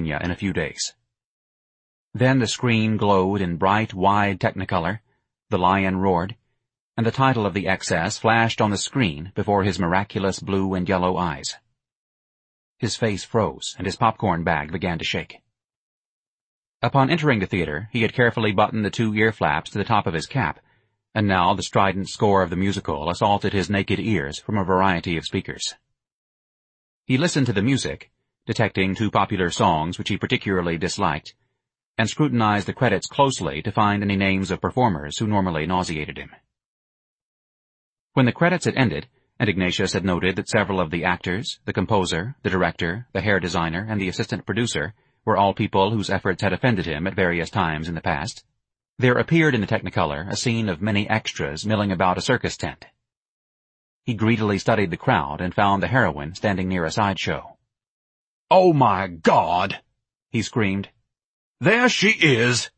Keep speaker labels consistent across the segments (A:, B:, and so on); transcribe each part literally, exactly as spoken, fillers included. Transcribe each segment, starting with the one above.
A: Virginia in a few days. Then the screen glowed in bright, wide Technicolor, the lion roared, and the title of the excess flashed on the screen before his miraculous blue and yellow eyes. His face froze, and his popcorn bag began to shake. Upon entering the theater, he had carefully buttoned the two ear flaps to the top of his cap, and now the strident score of the musical assaulted his naked ears from a variety of speakers. He listened to the music, detecting two popular songs which he particularly disliked, and scrutinized the credits closely to find any names of performers who normally nauseated him. When the credits had ended, and Ignatius had noted that several of the actors, the composer, the director, the hair designer, and the assistant producer were all people whose efforts had offended him at various times in the past, there appeared in the Technicolor a scene of many extras milling about a circus tent. He greedily studied the crowd and found the heroine standing near a sideshow.
B: "Oh, my God!"
A: he screamed.
B: "There she is!"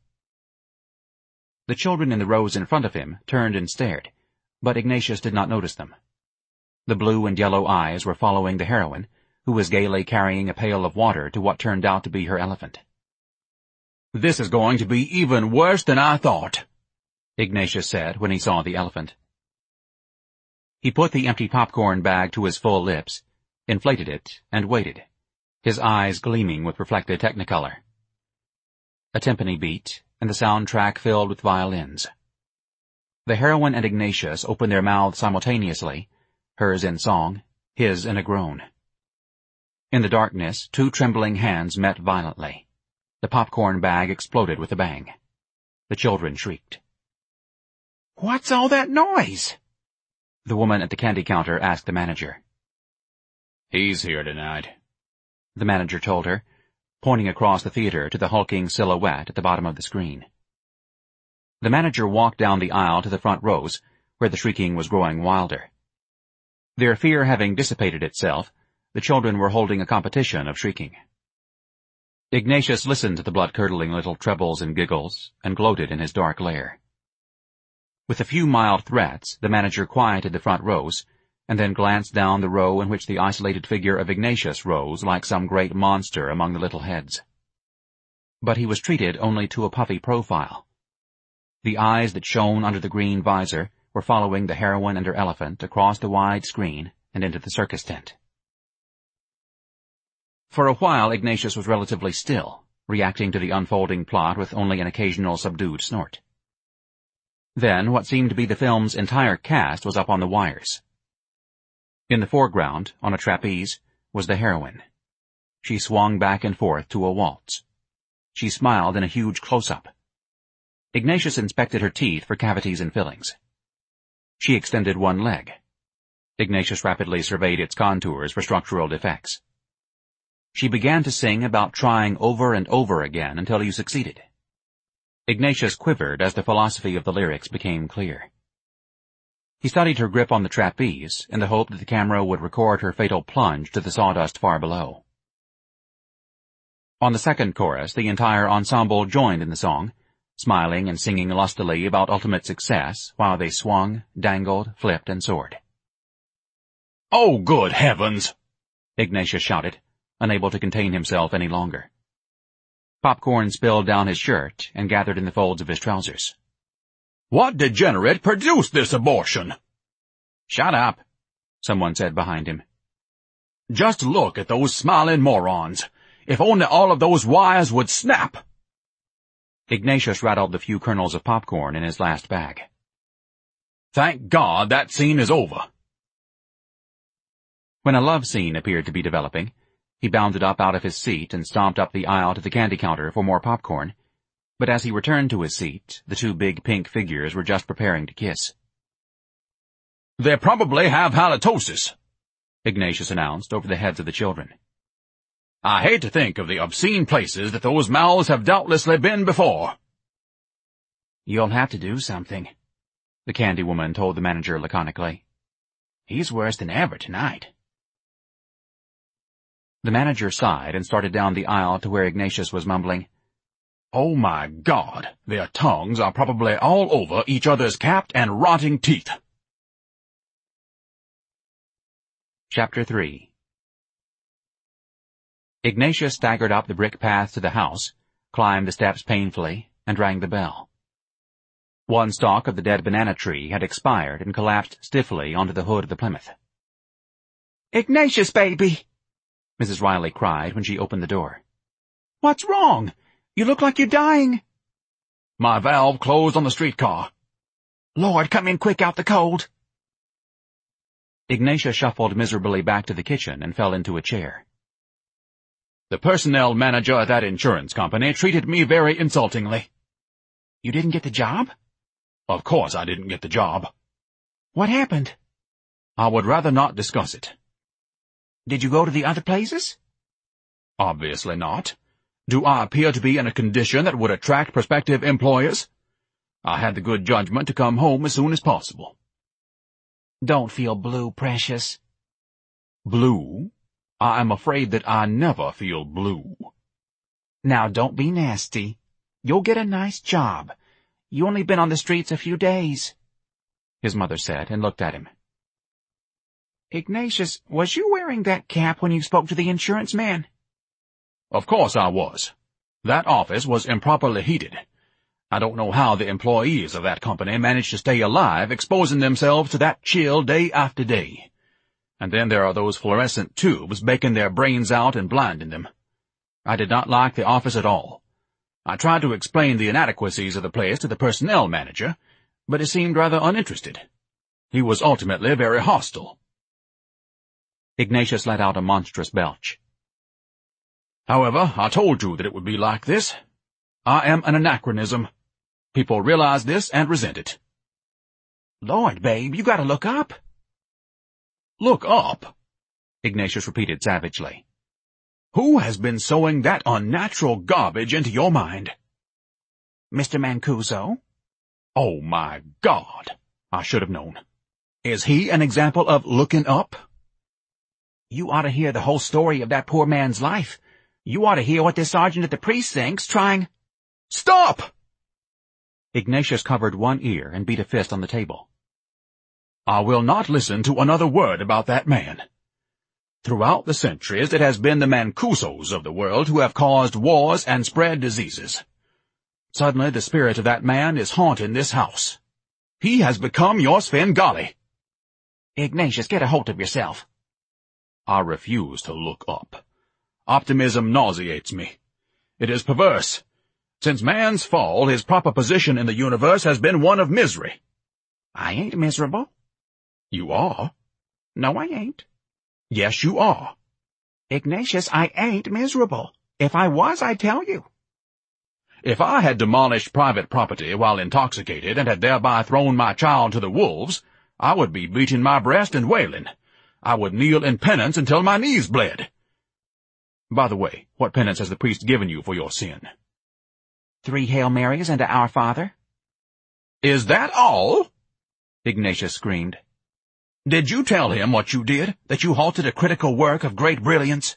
A: The children in the rows in front of him turned and stared, but Ignatius did not notice them. The blue and yellow eyes were following the heroine, who was gaily carrying a pail of water to what turned out to be her elephant.
B: "This is going to be even worse than I thought,"
A: Ignatius said when he saw the elephant. He put the empty popcorn bag to his full lips, inflated it, and waited, his eyes gleaming with reflected Technicolor. A timpani beat, and the soundtrack filled with violins. The heroine and Ignatius opened their mouths simultaneously, hers in song, his in a groan. In the darkness, two trembling hands met violently. The popcorn bag exploded with a bang. The children shrieked.
B: "What's all that noise?"
A: the woman at the candy counter asked the manager.
B: "He's here tonight,"
A: the manager told her, pointing across the theater to the hulking silhouette at the bottom of the screen. The manager walked down the aisle to the front rows, where the shrieking was growing wilder. Their fear having dissipated itself, the children were holding a competition of shrieking. Ignatius listened to the blood-curdling little trebles and giggles, and gloated in his dark lair. With a few mild threats, the manager quieted the front rows, and then glanced down the row in which the isolated figure of Ignatius rose like some great monster among the little heads. But he was treated only to a puffy profile. The eyes that shone under the green visor were following the heroine and her elephant across the wide screen and into the circus tent. For a while Ignatius was relatively still, reacting to the unfolding plot with only an occasional subdued snort. Then what seemed to be the film's entire cast was up on the wires. In the foreground, on a trapeze, was the heroine. She swung back and forth to a waltz. She smiled in a huge close-up. Ignatius inspected her teeth for cavities and fillings. She extended one leg. Ignatius rapidly surveyed its contours for structural defects. She began to sing about trying over and over again until you succeeded. Ignatius quivered as the philosophy of the lyrics became clear. He studied her grip on the trapeze in the hope that the camera would record her fatal plunge to the sawdust far below. On the second chorus, the entire ensemble joined in the song, smiling and singing lustily about ultimate success while they swung, dangled, flipped, and soared.
B: "Oh, good heavens!"
A: Ignatius shouted, unable to contain himself any longer. Popcorn spilled down his shirt and gathered in the folds of his trousers.
B: "What degenerate produced this abortion?"
A: "Shut up," someone said behind him.
B: "Just look at those smiling morons. If only all of those wires would snap."
A: Ignatius rattled the few kernels of popcorn in his last bag.
B: "Thank God that scene is over."
A: When a love scene appeared to be developing, he bounded up out of his seat and stomped up the aisle to the candy counter for more popcorn, but as he returned to his seat, the two big pink figures were just preparing to kiss.
B: "They probably have halitosis,"
A: Ignatius announced over the heads of the children.
B: "I hate to think of the obscene places that those mouths have doubtlessly been before."
A: "You'll have to do something," the candy woman told the manager laconically. "He's worse than ever tonight." The manager sighed and started down the aisle to where Ignatius was mumbling,
B: "Oh, my God, their tongues are probably all over each other's capped and rotting teeth."
A: Chapter three Ignatius staggered up the brick path to the house, climbed the steps painfully, and rang the bell. One stalk of the dead banana tree had expired and collapsed stiffly onto the hood of the Plymouth.
C: "Ignatius, baby!"
A: Missus Riley cried when she opened the door.
C: "What's wrong? You look like you're dying."
B: "My valve closed on the streetcar."
C: "Lord, come in quick out the cold."
A: Ignatius shuffled miserably back to the kitchen and fell into a chair.
B: "The personnel manager at that insurance company treated me very insultingly."
C: "You didn't get the job?"
B: "Of course I didn't get the job."
C: "What happened?"
B: "I would rather not discuss it."
C: "Did you go to the other places?"
B: "Obviously not. Do I appear to be in a condition that would attract prospective employers? I had the good judgment to come home as soon as possible."
C: "Don't feel blue, precious."
B: "Blue? I am afraid that I never feel blue."
C: "Now don't be nasty. You'll get a nice job. You only been on the streets a few days,"
A: his mother said, and looked at him.
C: "Ignatius, was you wearing that cap when you spoke to the insurance man?"
B: "Of course I was. That office was improperly heated. I don't know how the employees of that company managed to stay alive, exposing themselves to that chill day after day. And then there are those fluorescent tubes baking their brains out and blinding them. I did not like the office at all. I tried to explain the inadequacies of the place to the personnel manager, but he seemed rather uninterested. He was ultimately very hostile."
A: Ignatius let out a monstrous belch.
B: "However, I told you that it would be like this. I am an anachronism. People realize this and resent it."
C: "Lord, babe, you gotta look up."
B: "Look up?"
A: Ignatius repeated savagely.
B: "Who has been sowing that unnatural garbage into your mind?"
C: "Mister Mancuso."
B: "Oh, my God! I should have known. Is he an example of looking up?"
C: "You ought to hear the whole story of that poor man's life. You ought to hear what this sergeant at the precinct's trying—"
B: "Stop!"
A: Ignatius covered one ear and beat a fist on the table.
B: "I will not listen to another word about that man. Throughout the centuries it has been the Mancusos of the world who have caused wars and spread diseases. Suddenly the spirit of that man is haunting this house. He has become your Svengali."
C: "Ignatius, get a hold of yourself."
B: I refuse to look up. Optimism nauseates me. It is perverse. Since man's fall, his proper position in the universe has been one of misery."
C: "I ain't miserable."
B: "You are."
C: "No, I ain't."
B: "Yes, you are."
C: "Ignatius, I ain't miserable. If I was, I'd tell you."
B: "If I had demolished private property while intoxicated and had thereby thrown my child to the wolves, I would be beating my breast and wailing. I would kneel in penance until my knees bled. By the way, what penance has the priest given you for your sin?"
C: "Three Hail Marys and a Our Father."
B: "Is that all?"
A: Ignatius screamed.
B: "Did you tell him what you did, that you halted a critical work of great brilliance?"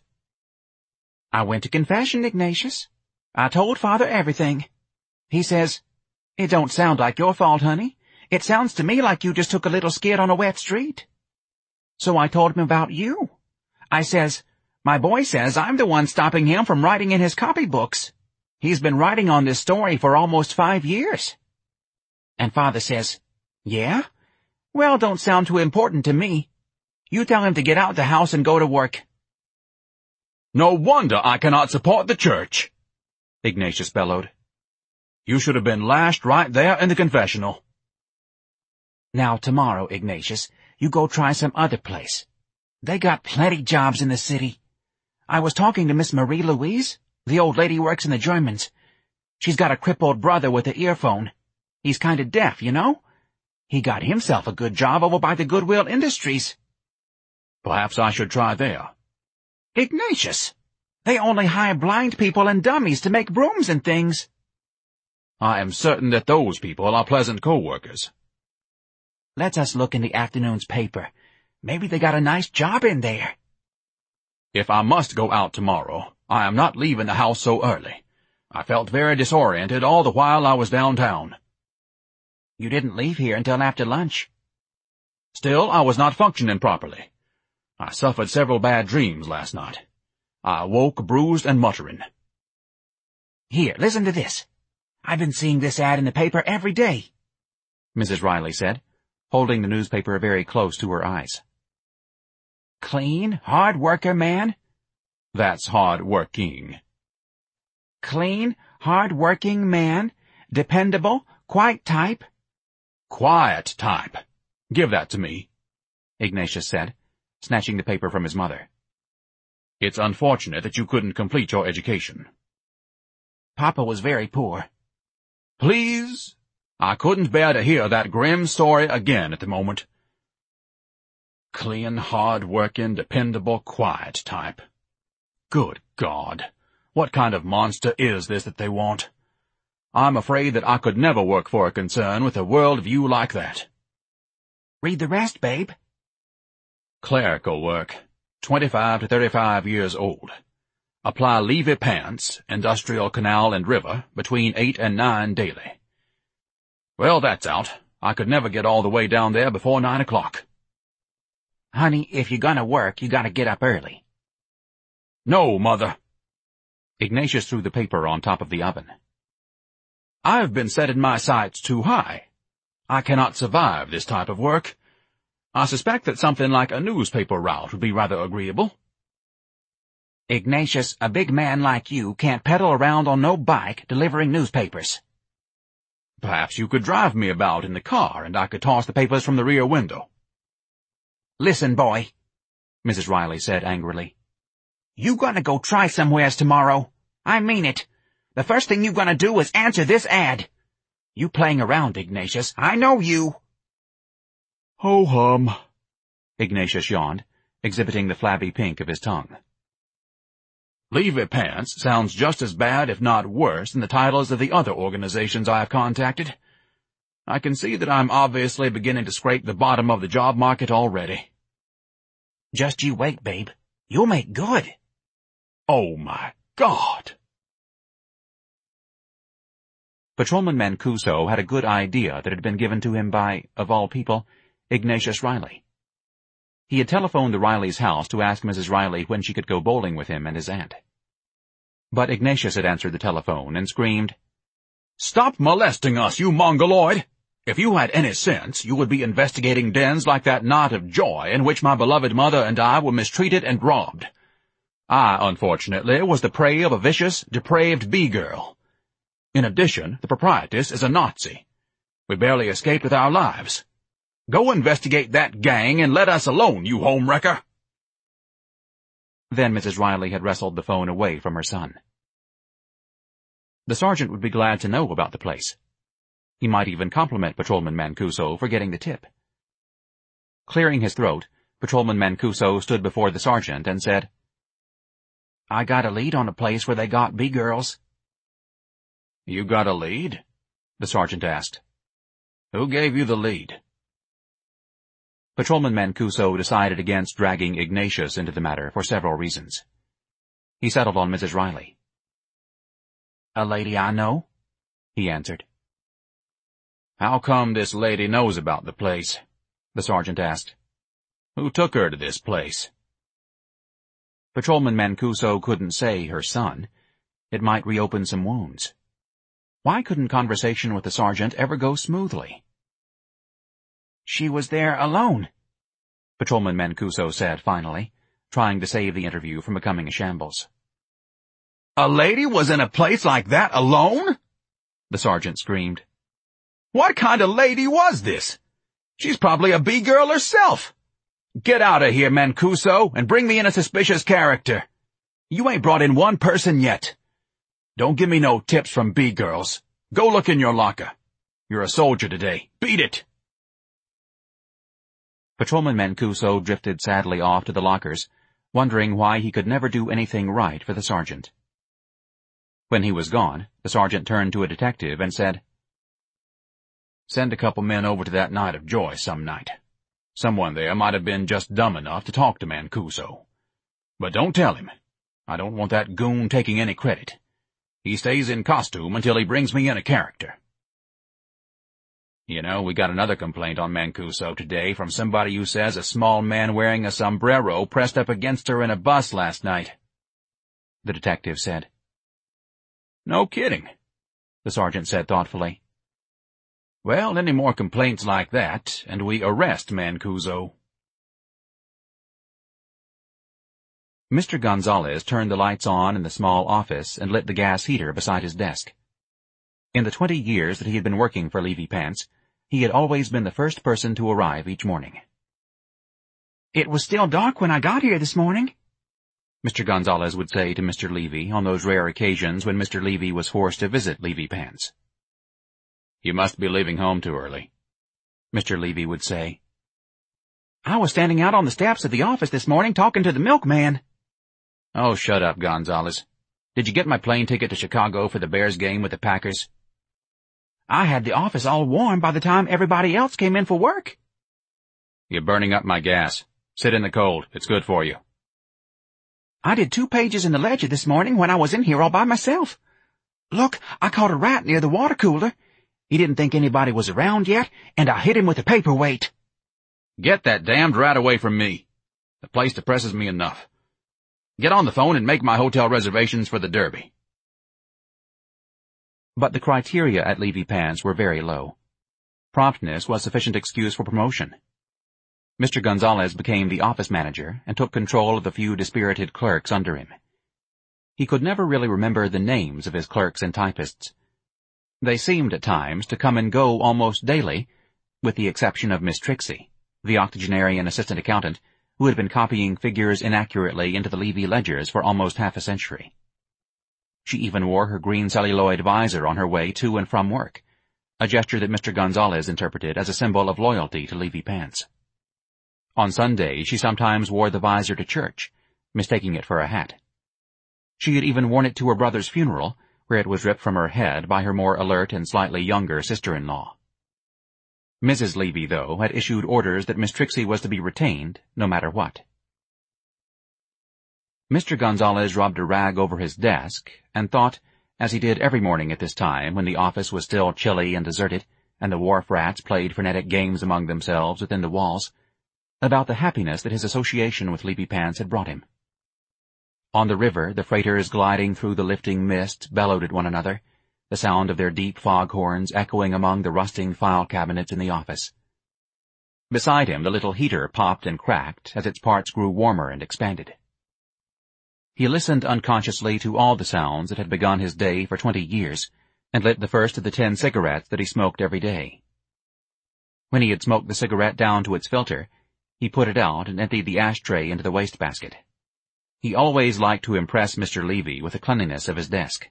C: "I went to confession, Ignatius. I told Father everything. He says, 'It don't sound like your fault, honey. It sounds to me like you just took a little skid on a wet street.' So I told him about you. I says, 'My boy says I'm the one stopping him from writing in his copybooks. He's been writing on this story for almost five years.' And Father says, 'Yeah? Well, don't sound too important to me. You tell him to get out the house and go to work.'"
B: "No wonder I cannot support the church,"
A: Ignatius bellowed.
B: "You should have been lashed right there in the confessional."
C: "Now tomorrow, Ignatius, you go try some other place. They got plenty jobs in the city. I was talking to Miss Marie Louise. The old lady works in the Germans. She's got a crippled brother with an earphone. He's kind of deaf, you know. He got himself a good job over by the Goodwill Industries."
B: "Perhaps I should try there."
C: "Ignatius, they only hire blind people and dummies to make brooms and things."
B: "I am certain that those people are pleasant co-workers."
C: "Let us look in the afternoon's paper. Maybe they got a nice job in there."
B: "If I must go out tomorrow, I am not leaving the house so early. I felt very disoriented all the while I was downtown."
C: "You didn't leave here until after lunch."
B: "Still, I was not functioning properly. I suffered several bad dreams last night. I woke bruised and muttering.
C: Here, listen to this. I've been seeing this ad in the paper every day, Missus Riley said, holding the newspaper very close to her eyes. Clean, hard worker man?
B: That's hard working.
C: Clean, hard-working man, dependable, quiet type.
B: Quiet type. Give that to me,
A: Ignatius said, snatching the paper from his mother.
B: It's unfortunate that you couldn't complete your education.
C: Papa was very poor.
B: Please? I couldn't bear to hear that grim story again at the moment. Clean, hard-working, dependable, quiet type. Good God! What kind of monster is this that they want? I'm afraid that I could never work for a concern with a world view like that.
C: Read the rest, babe.
B: Clerical work, twenty-five to thirty-five years old. Apply Levy pants, industrial canal and river, between eight and nine daily. Well, that's out. I could never get all the way down there before nine o'clock.
C: Honey, if you're gonna work, you gotta get up early.
B: No, Mother.
A: Ignatius threw the paper on top of the oven.
B: I've been setting my sights too high. I cannot survive this type of work. I suspect that something like a newspaper route would be rather agreeable.
C: Ignatius, a big man like you can't pedal around on no bike delivering newspapers.
B: Perhaps you could drive me about in the car and I could toss the papers from the rear window.
C: Listen, boy, Missus Riley said angrily. You gonna go try somewheres tomorrow? I mean it. The first thing you gonna do is answer this ad. You playing around, Ignatius. I know you.
B: Ho-hum,
A: Ignatius yawned, exhibiting the flabby pink of his tongue.
B: Levy pants sounds just as bad, if not worse, than the titles of the other organizations I have contacted. I can see that I'm obviously beginning to scrape the bottom of the job market already.
C: Just you wait, babe. You'll make good.
B: Oh, my God!
A: Patrolman Mancuso had a good idea that had been given to him by, of all people, Ignatius Riley. He had telephoned the Riley's house to ask Missus Riley when she could go bowling with him and his aunt. But Ignatius had answered the telephone and screamed, "Stop molesting us, you mongoloid! If you had any sense, you would be investigating dens like that Knot of Joy in which my beloved mother and I were mistreated and robbed. I, unfortunately, was the prey of a vicious, depraved bee-girl. In addition, the proprietress is a Nazi. We barely escaped with our lives. Go investigate that gang and let us alone, you homewrecker!" Then Missus Riley had wrestled the phone away from her son. The sergeant would be glad to know about the place. He might even compliment Patrolman Mancuso for getting the tip. Clearing his throat, Patrolman Mancuso stood before the sergeant and said, "I got a lead on a place where they got bee-girls."
B: "You got a lead?" the sergeant asked. "Who gave you the lead?"
A: Patrolman Mancuso decided against dragging Ignatius into the matter for several reasons. He settled on Missus Riley.
C: "A lady I know," he answered.
B: "How come this lady knows about the place?" the sergeant asked. "Who took her to this place?"
A: Patrolman Mancuso couldn't say her son. It might reopen some wounds. Why couldn't conversation with the sergeant ever go smoothly?
C: "She was there alone,"
A: Patrolman Mancuso said finally, trying to save the interview from becoming a shambles.
B: "A lady was in a place like that alone?" the sergeant screamed. "What kind of lady was this? She's probably a bee-girl herself. Get out of here, Mancuso, and bring me in a suspicious character. You ain't brought in one person yet. Don't give me no tips from bee-girls. Go look in your locker. You're a soldier today. Beat it!"
A: Patrolman Mancuso drifted sadly off to the lockers, wondering why he could never do anything right for the sergeant. When he was gone, the sergeant turned to a detective and said, "Send a couple men over to that Night of Joy some night. Someone there might have been just dumb enough to talk to Mancuso. But don't tell him. I don't want that goon taking any credit. He stays in costume until he brings me in a character." You know, we got another complaint on Mancuso today from somebody who says a small man wearing a sombrero pressed up against her in a bus last night. the detective said.
B: No kidding, the sergeant said thoughtfully. Well, any more complaints like that, and we arrest Mancuso.
A: Mister Gonzalez turned the lights on in the small office and lit the gas heater beside his desk. In the twenty years that he had been working for Levy Pants, he had always been the first person to arrive each morning.
C: "It was still dark when I got here this morning,"
A: Mister Gonzalez would say to Mister Levy on those rare occasions when Mister Levy was forced to visit Levy Pants.
B: "You must be leaving home too early," Mister Levy would say.
C: "I was standing out on the steps of the office this morning talking to the milkman."
B: "Oh, shut up, Gonzalez. Did you get my plane ticket to Chicago for the Bears game with the Packers?"
C: "I had the office all warm by the time everybody else came in for work."
B: "You're burning up my gas. Sit in the cold. It's good for you."
C: "I did two pages in the Ledger this morning when I was in here all by myself. Look, I caught a rat near the water cooler. He didn't think anybody was around yet, and I hit him with a paperweight."
B: "Get that damned rat away from me. The place depresses me enough. Get on the phone and make my hotel reservations for the Derby."
A: But the criteria at Levy Pants were very low. Promptness was sufficient excuse for promotion. Mister Gonzalez became the office manager and took control of the few dispirited clerks under him. He could never really remember the names of his clerks and typists. They seemed at times to come and go almost daily, with the exception of Miss Trixie, the octogenarian assistant accountant, who had been copying figures inaccurately into the Levy ledgers for almost half a century. She even wore her green celluloid visor on her way to and from work, a gesture that Mister Gonzalez interpreted as a symbol of loyalty to Levy Pants. On Sunday, she sometimes wore the visor to church, mistaking it for a hat. She had even worn it to her brother's funeral, where it was ripped from her head by her more alert and slightly younger sister-in-law. Missus Levy, though, had issued orders that Miss Trixie was to be retained, no matter what. Mister Gonzalez rubbed a rag over his desk and thought, as he did every morning at this time when the office was still chilly and deserted, and the wharf rats played frenetic games among themselves within the walls, about the happiness that his association with Levy Pants had brought him. On the river, the freighters gliding through the lifting mist bellowed at one another, the sound of their deep foghorns echoing among the rusting file cabinets in the office. Beside him, the little heater popped and cracked as its parts grew warmer and expanded. He listened unconsciously to all the sounds that had begun his day for twenty years, and lit the first of the ten cigarettes that he smoked every day. When he had smoked the cigarette down to its filter, he put it out and emptied the ashtray into the wastebasket. He always liked to impress Mister Levy with the cleanliness of his desk.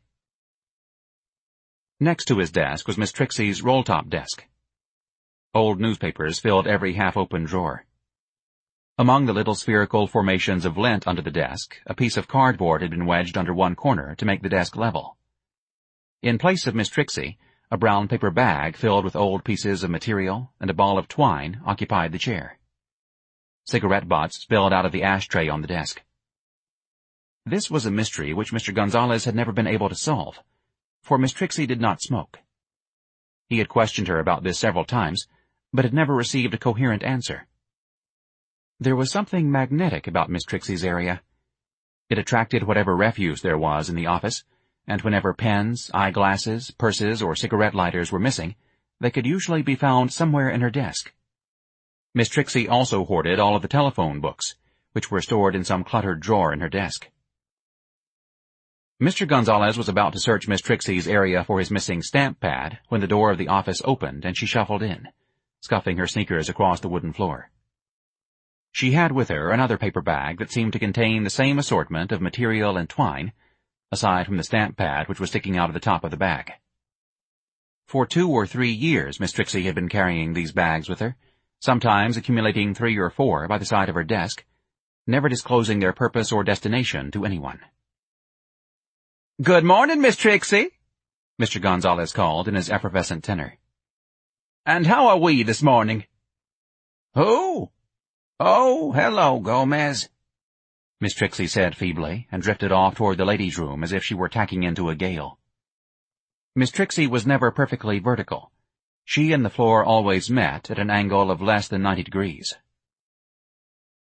A: Next to his desk was Miss Trixie's roll-top desk. Old newspapers filled every half-open drawer. Among the little spherical formations of lint under the desk, a piece of cardboard had been wedged under one corner to make the desk level. In place of Miss Trixie, a brown paper bag filled with old pieces of material and a ball of twine occupied the chair. Cigarette butts spilled out of the ashtray on the desk. This was a mystery which Mister Gonzalez had never been able to solve, for Miss Trixie did not smoke. He had questioned her about this several times, but had never received a coherent answer. There was something magnetic about Miss Trixie's area. It attracted whatever refuse there was in the office, and whenever pens, eyeglasses, purses, or cigarette lighters were missing, they could usually be found somewhere in her desk. Miss Trixie also hoarded all of the telephone books, which were stored in some cluttered drawer in her desk. Mister Gonzalez was about to search Miss Trixie's area for his missing stamp pad when the door of the office opened and she shuffled in, scuffing her sneakers across the wooden floor. She had with her another paper bag that seemed to contain the same assortment of material and twine, aside from the stamp pad which was sticking out of the top of the bag. For two or three years Miss Trixie had been carrying these bags with her, sometimes accumulating three or four by the side of her desk, never disclosing their purpose or destination to anyone.
C: "Good morning, Miss Trixie,"
A: Mister Gonzalez called in his effervescent tenor.
C: "And how are we this morning?"
D: "Who? Oh, hello, Gomez,"
A: Miss Trixie said feebly, and drifted off toward the ladies' room as if she were tacking into a gale. Miss Trixie was never perfectly vertical. She and the floor always met at an angle of less than ninety degrees.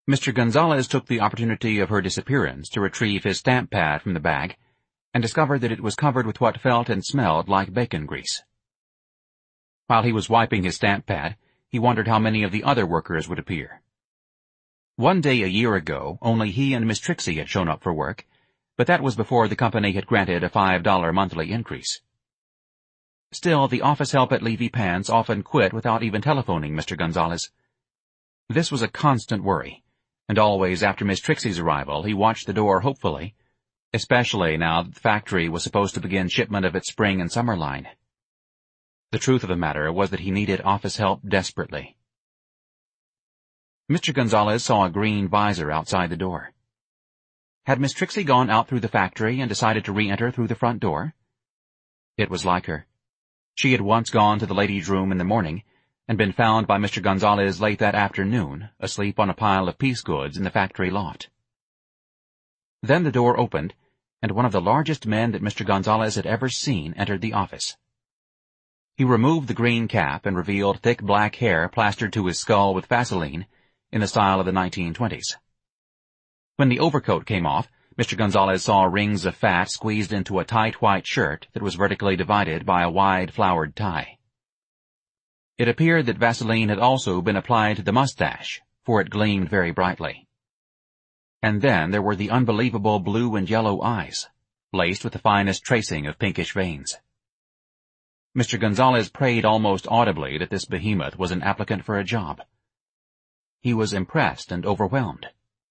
A: Mister Gonzalez took the opportunity of her disappearance to retrieve his stamp pad from the bag, and discovered that it was covered with what felt and smelled like bacon grease. While he was wiping his stamp pad, he wondered how many of the other workers would appear. One day a year ago, only he and Miss Trixie had shown up for work, but that was before the company had granted a five dollar monthly increase. Still, the office help at Levy Pants often quit without even telephoning Mister Gonzalez. This was a constant worry, and always after Miss Trixie's arrival he watched the door hopefully, especially now that the factory was supposed to begin shipment of its spring and summer line. The truth of the matter was that he needed office help desperately. Mister Gonzalez saw a green visor outside the door. Had Miss Trixie gone out through the factory and decided to re-enter through the front door? It was like her. She had once gone to the ladies' room in the morning, and been found by Mister Gonzalez late that afternoon, asleep on a pile of piece goods in the factory loft. Then the door opened, and one of the largest men that Mister Gonzalez had ever seen entered the office. He removed the green cap and revealed thick black hair plastered to his skull with Vaseline, in the style of the nineteen twenties. When the overcoat came off, Mister Gonzalez saw rings of fat squeezed into a tight white shirt that was vertically divided by a wide flowered tie. It appeared that Vaseline had also been applied to the mustache, for it gleamed very brightly. And then there were the unbelievable blue and yellow eyes, laced with the finest tracing of pinkish veins. Mister Gonzalez prayed almost audibly that this behemoth was an applicant for a job. He was impressed and overwhelmed.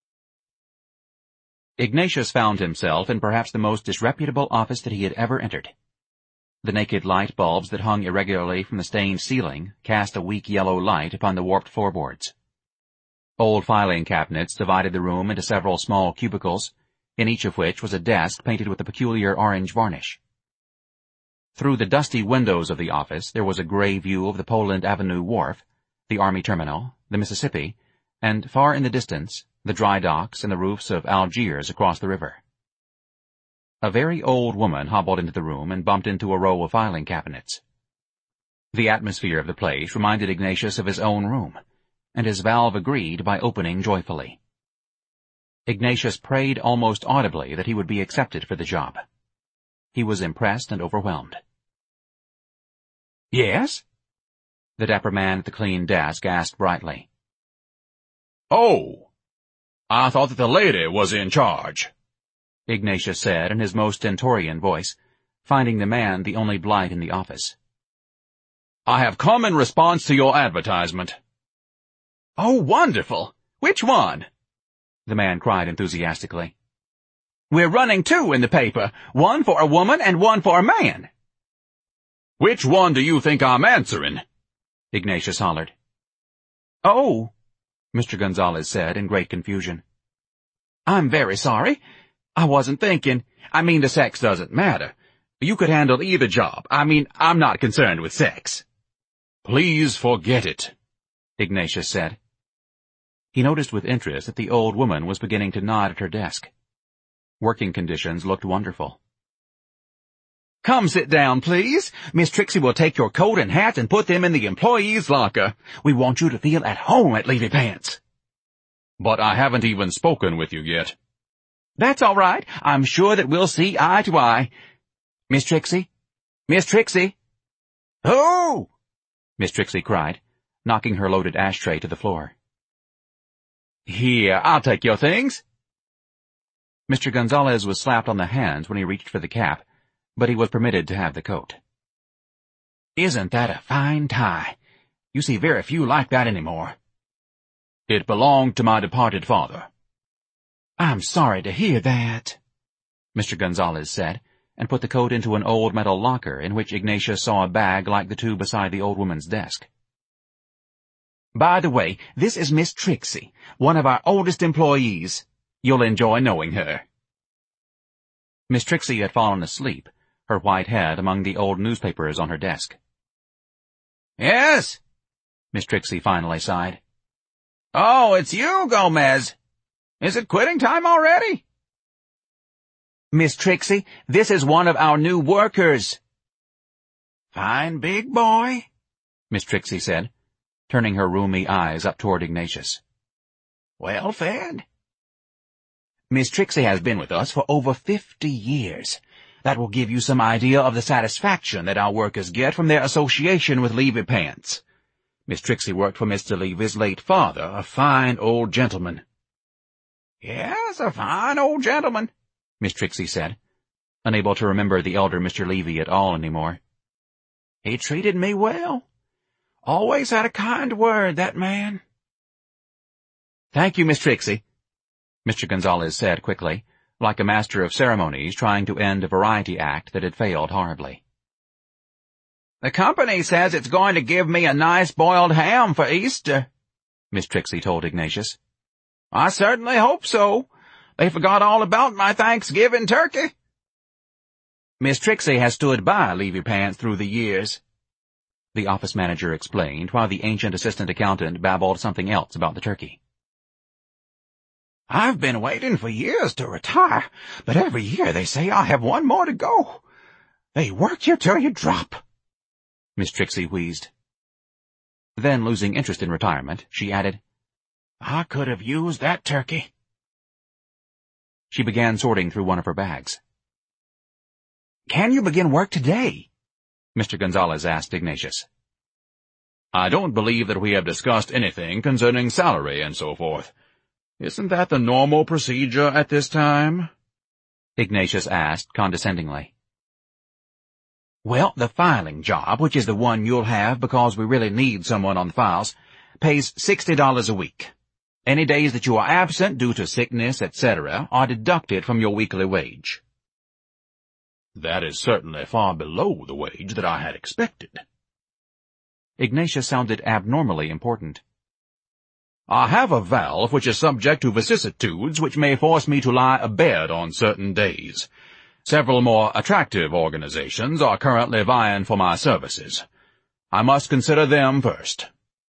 A: Ignatius found himself in perhaps the most disreputable office that he had ever entered. The naked light bulbs that hung irregularly from the stained ceiling cast a weak yellow light upon the warped floorboards. Old filing cabinets divided the room into several small cubicles, in each of which was a desk painted with a peculiar orange varnish. Through the dusty windows of the office there was a gray view of the Poland Avenue Wharf, the Army Terminal, the Mississippi, and, far in the distance, the dry docks and the roofs of Algiers across the river. A very old woman hobbled into the room and bumped into a row of filing cabinets. The atmosphere of the place reminded Ignatius of his own room, and his valve agreed by opening joyfully. Ignatius prayed almost audibly that he would be accepted for the job. He was impressed and overwhelmed. "Yes?" the dapper man at the clean desk asked brightly.
B: "Oh, I thought that the lady was in charge,"
A: Ignatius said in his most stentorian voice, finding the man the only blight in the office.
B: "I have come in response to your advertisement."
C: "Oh, wonderful! Which one?"
A: the man cried enthusiastically.
C: "We're running two in the paper, one for a woman and one for a man."
B: "Which one do you think I'm answering?"
A: Ignatius hollered.
C: "Oh,"
A: Mister Gonzalez said in great confusion.
C: "I'm very sorry. I wasn't thinking. I mean, the sex doesn't matter. You could handle either job. I mean, I'm not concerned with sex."
B: "Please forget it,"
A: Ignatius said. He noticed with interest that the old woman was beginning to nod at her desk. Working conditions looked wonderful.
C: "Come sit down, please. Miss Trixie will take your coat and hat and put them in the employee's locker. We want you to feel at home at Levy Pants."
B: "But I haven't even spoken with you yet."
C: "That's all right. I'm sure that we'll see eye to eye. Miss Trixie? Miss Trixie?"
A: "Who?" Miss Trixie cried, knocking her loaded ashtray to the floor.
C: "Here, I'll take your things."
A: Mister Gonzalez was slapped on the hands when he reached for the cap, but he was permitted to have the coat.
C: "Isn't that a fine tie? You see very few like that anymore."
B: "It belonged to my departed father."
C: "I'm sorry to hear that,"
A: Mister Gonzalez said, and put the coat into an old metal locker in which Ignatius saw a bag like the two beside the old woman's desk.
C: "By the way, this is Miss Trixie, one of our oldest employees. You'll enjoy knowing her."
A: Miss Trixie had fallen asleep, her white head among the old newspapers on her desk.
D: "Yes?"
A: Miss Trixie finally sighed.
D: "Oh, it's you, Gomez. Is it quitting time already?"
C: "Miss Trixie, this is one of our new workers."
D: "Fine big boy,"
A: Miss Trixie said, turning her roomy eyes up toward Ignatius.
C: Well fed? Miss Trixie has been with us for over fifty years. That will give you some idea of the satisfaction that our workers get from their association with Levy Pants. Miss Trixie worked for Mister Levy's late father, a fine old gentleman. Yes, a fine old gentleman, Miss Trixie said, unable to remember the elder Mister Levy at all any more. He treated me well. Always had a kind word, that man. Thank you, Miss Trixie, Mister Gonzalez said quickly, like a master of ceremonies trying to end a variety act that had failed horribly. The company says it's going to give me a nice boiled ham for Easter, Miss Trixie told Ignatius. I certainly hope so. They forgot all about my Thanksgiving turkey. Miss Trixie has stood by Levy Pants through the years, the office manager explained, while the ancient assistant accountant babbled something else about the turkey. I've been waiting for years to retire, but every year they say I have one more to go. They work you till you drop, Miss Trixie wheezed. Then, losing interest in retirement, she added, I could have used that turkey. She began sorting through one of her bags. Can you begin work today? Mister Gonzalez asked Ignatius.
B: I don't believe that we have discussed anything concerning salary and so forth. Isn't that the normal procedure at this time?
C: Ignatius asked condescendingly. Well, the filing job, which is the one you'll have because we really need someone on the files, pays sixty dollars a week. Any days that you are absent due to sickness, et cetera, are deducted from your weekly wage.
B: That is certainly far below the wage that I had expected.
C: Ignatius sounded abnormally important.
B: I have a valve which is subject to vicissitudes which may force me to lie abed on certain days. Several more attractive organizations are currently vying for my services. I must consider them first.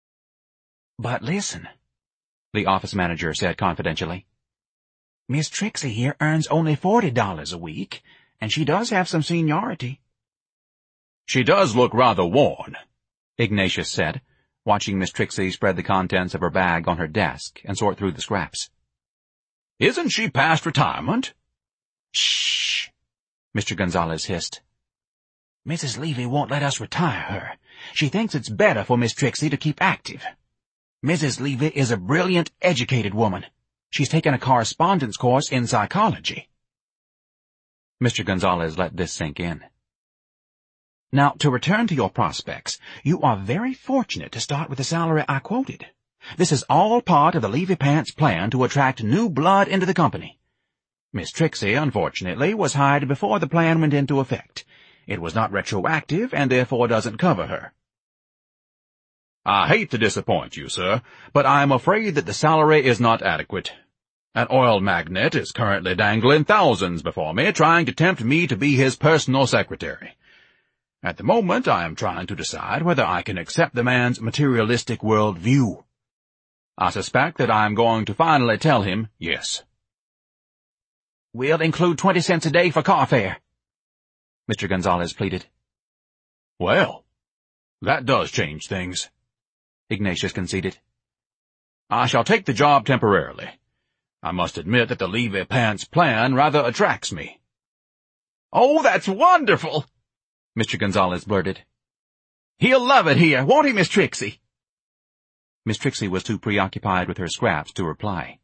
C: But listen, the office manager said confidentially. Miss Trixie here earns only forty dollars a week, and she does have some seniority.
B: She does look rather worn,
C: Ignatius said, watching Miss Trixie spread the contents of her bag on her desk and sort through the scraps.
B: Isn't she past retirement?
C: Shh, Mister Gonzalez hissed. Missus Levy won't let us retire her. She thinks it's better for Miss Trixie to keep active. Missus Levy is a brilliant, educated woman. She's taken a correspondence course in psychology. Mister Gonzalez let this sink in. Now, to return to your prospects, you are very fortunate to start with the salary I quoted. This is all part of the Levy Pants plan to attract new blood into the company. Miss Trixie, unfortunately, was hired before the plan went into effect. It was not retroactive and therefore doesn't cover her.
B: I hate to disappoint you, sir, but I am afraid that the salary is not adequate. An oil magnate is currently dangling thousands before me, trying to tempt me to be his personal secretary. At the moment, I am trying to decide whether I can accept the man's materialistic world view. I suspect that I am going to finally tell him yes. We'll include twenty cents a day for car fare, Mister Gonzalez pleaded. Well, that does change things,
C: Ignatius conceded.
B: I shall take the job temporarily. I must admit that the Levy Pants plan rather attracts me.
C: Oh, that's wonderful, Mister Gonzalez blurted. He'll love it here, won't he, Miss Trixie? Miss Trixie was too preoccupied with her scraps to reply.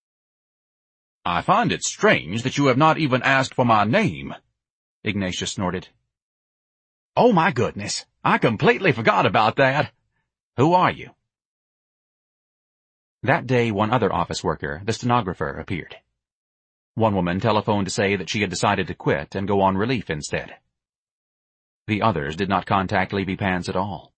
B: I find it strange that you have not even asked for my name, Ignatius snorted.
C: Oh, my goodness, I completely forgot about that. Who are you? That day, one other office worker, the stenographer, appeared. One woman telephoned to say that she had decided to quit and go on relief instead. The others did not contact Levy Pants at all.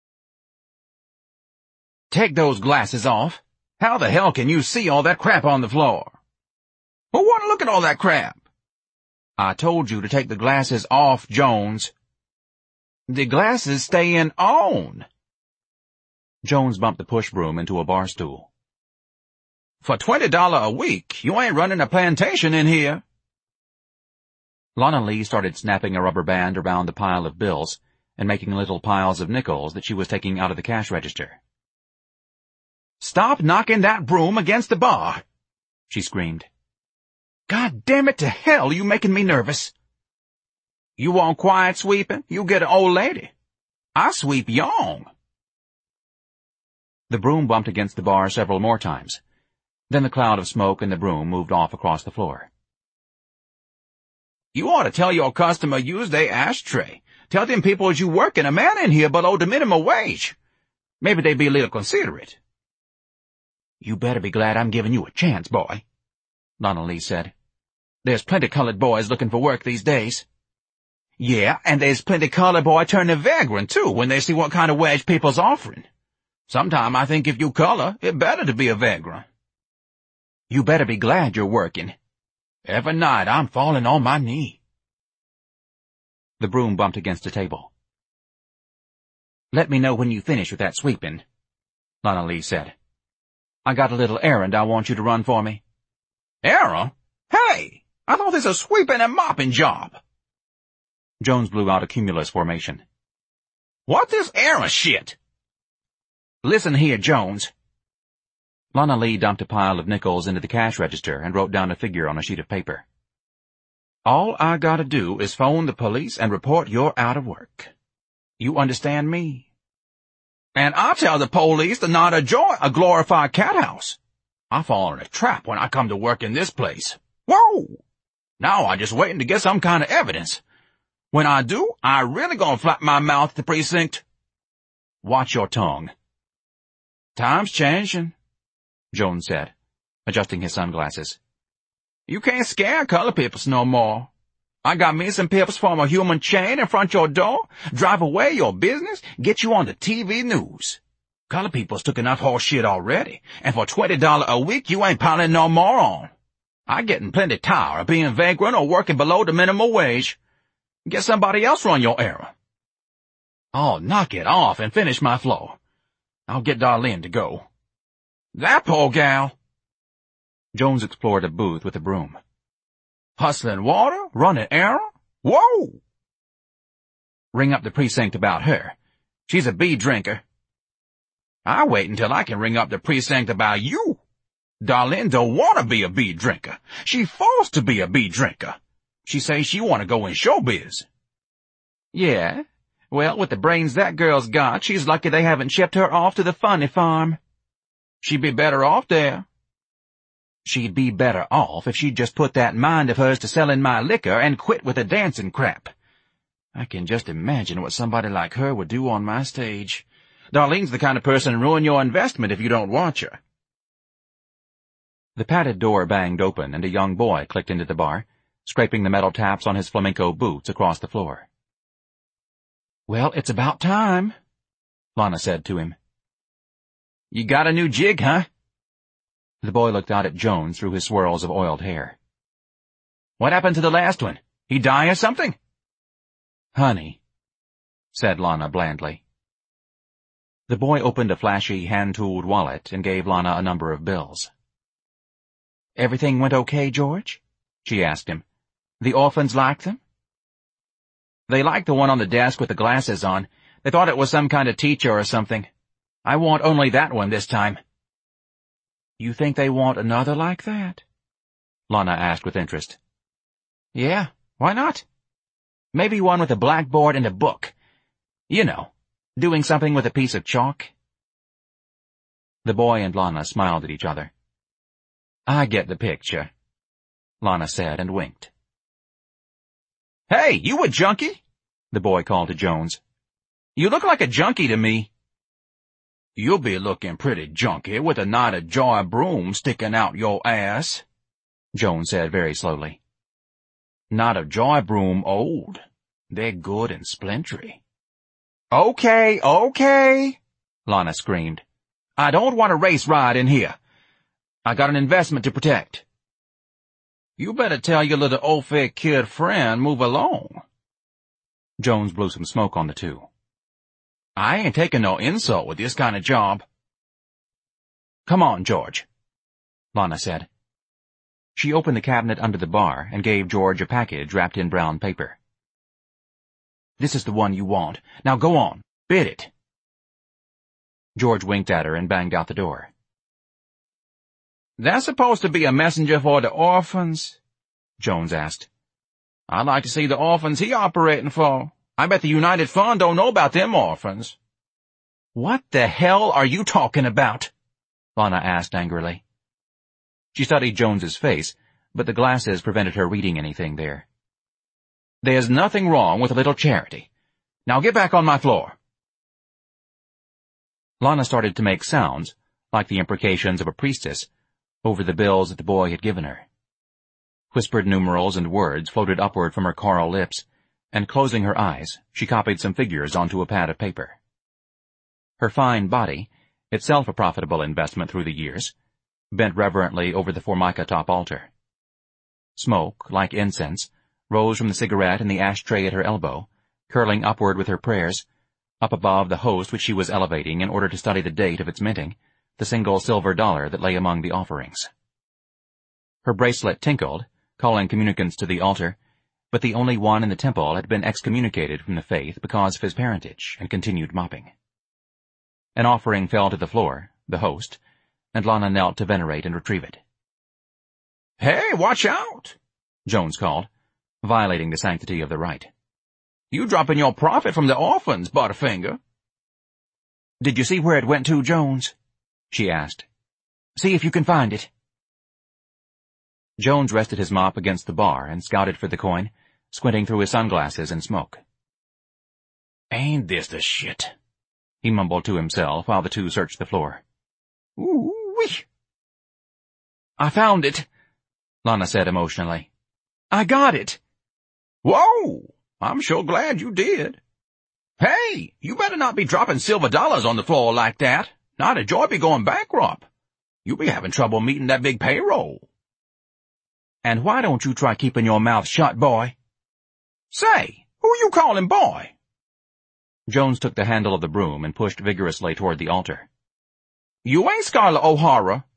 C: Take those glasses off. How the hell can you see all that crap on the floor? Well, what look at all that crap? I told you to take the glasses off, Jones. The glasses stayin' on. Jones bumped the push broom into a bar stool. For twenty dollars a week, you ain't running a plantation in here. Lana Lee started snapping a rubber band around the pile of bills and making little piles of nickels that she was taking out of the cash register.
D: Stop knocking that broom against the bar, she screamed. God damn it to hell, you making me nervous. You want quiet sweeping? You get an old lady. I sweep young.
A: The broom bumped against the bar several more times. Then the cloud of smoke and the broom moved off across the floor.
D: You ought to tell your customer use their ashtray. Tell them people you working a man in here below the minimum wage. Maybe they be a little considerate.
C: You better be glad I'm giving you a chance, boy, Lana Lee said. There's plenty colored boys looking for work these days.
D: Yeah, and there's plenty colored boys turning vagrant, too, when they see what kind of wage people's offering. Sometime I think if you color, it better to be a vagrant.
C: You better be glad you're working.
D: Every night I'm falling on my knee.
A: The broom bumped against a table.
C: Let me know when you finish with that sweeping, Lana Lee said. I got a little errand I want you to run for me.
D: Errand? Hey, I thought this was a sweeping and mopping job.
A: Jones blew out a cumulus formation.
D: What's this errand shit?
C: Listen here, Jones.
A: Lana Lee dumped a pile of nickels into the cash register and wrote down a figure on a sheet of paper.
D: All I gotta do is phone the police and report you're out of work. You understand me? And I'll tell the police to not enjoy a glorified cat house. I fall in a trap when I come to work in this place. Whoa! Now I'm just waiting to get some kind of evidence. When I do, I really gonna flap my mouth at the precinct.
A: Watch your tongue.
D: Time's changing,
A: Jones said, adjusting his sunglasses.
D: You can't scare colored peoples no more. I got me some peoples form a human chain in front your door, drive away your business, get you on the T V news. Colored people's took enough horse shit already, and for twenty dollars a week you ain't piling no more on. I getting plenty tired of being vagrant or working below the minimum wage. Get somebody else run your errand. Oh, knock it off and finish my floor. I'll get Darlene to go. That poor gal.
A: Jones explored a booth with a broom.
D: Hustling water? Running errand? Whoa!
C: Ring up the precinct about her. She's a bee drinker.
D: I wait until I can ring up the precinct about you. Darlene don't want to be a bee drinker. She forced to be a bee drinker. She says she want to go in showbiz.
C: Yeah? Well, with the brains that girl's got, she's lucky they haven't shipped her off to the funny farm.
D: She'd be better off there.
C: She'd be better off if she'd just put that mind of hers to selling my liquor and quit with the dancing crap. I can just imagine what somebody like her would do on my stage. Darlene's the kind of person to ruin your investment if you don't watch her.
A: The padded door banged open and a young boy clicked into the bar, scraping the metal taps on his flamenco boots across the floor.
C: Well, it's about time, Lana said to him.
D: You got a new jig, huh?
A: The boy looked out at Jones through his swirls of oiled hair.
D: What happened to the last one? He die or something?
C: Honey,
A: said Lana blandly. The boy opened a flashy, hand-tooled wallet and gave Lana a number of bills.
C: Everything went okay, George? She asked him. The orphans liked them?
D: They liked the one on the desk with the glasses on. They thought it was some kind of teacher or something. I want only that one this time.
C: You think they want another like that?
A: Lana asked with interest.
C: Yeah, why not? Maybe one with a blackboard and a book. You know, doing something with a piece of chalk.
A: The boy and Lana smiled at each other.
C: I get the picture, Lana said and winked.
D: Hey, you a junkie?
A: The boy called to Jones.
D: You look like a junkie to me. You'll be looking pretty junky with a Night of Joy broom sticking out your ass, Jones said very slowly. Night of Joy broom old. They're good and splintery. Okay, okay, Lana screamed. I don't want a race ride in here. I got an investment to protect. You better tell your little old-fake kid friend move along.
A: Jones blew some smoke on the two.
D: I ain't taking no insult with this kind of job.
C: Come on, George,
A: Lana said. She opened the cabinet under the bar and gave George a package wrapped in brown paper.
C: This is the one you want. Now go on, bid it.
A: George winked at her and banged out the door.
D: They're supposed to be a messenger for the orphans? Jones asked. I'd like to see the orphans he operating for. I bet the United Fund don't know about them orphans. What the hell are you talking about? Lana asked angrily. She studied Jones's face, but the glasses prevented her reading anything there. There's nothing wrong with a little charity. Now get back on my floor. Lana started to make sounds, like the imprecations of a priestess, over the bills that the boy had given her. Whispered numerals and words floated upward from her coral lips, and closing her eyes, she copied some figures onto a pad of paper. Her fine body, itself a profitable investment through the years, bent reverently over the formica top altar. Smoke, like incense, rose from the cigarette in the ashtray at her elbow, curling upward with her prayers, up above the host which she was elevating in order to study the date of its minting, the single silver dollar that lay among the offerings. Her bracelet tinkled, calling communicants to the altar, but the only one in the temple had been excommunicated from the faith because of his parentage and continued mopping. An offering fell to the floor, the host, and Lana knelt to venerate and retrieve it. "Hey, watch out!" Jones called, violating the sanctity of the rite. "You dropping your profit from the orphans, Butterfinger." "Did you see where it went to, Jones?" she asked. "See if you can find it." Jones rested his mop against the bar and scouted for the coin, squinting through his sunglasses in smoke. "Ain't this the shit?" he mumbled to himself while the two searched the floor. "Ooh-wee!" "I found it," Lana said emotionally. "I got it." "Whoa! I'm sure glad you did. Hey, you better not be dropping silver dollars on the floor like that. Not a joy be going bankrupt. You'll be having trouble meeting that big payroll." "And why don't you try keeping your mouth shut, boy?" "Say, who you calling boy?" Jones took the handle of the broom and pushed vigorously toward the altar. "You ain't Scarlett O'Hara."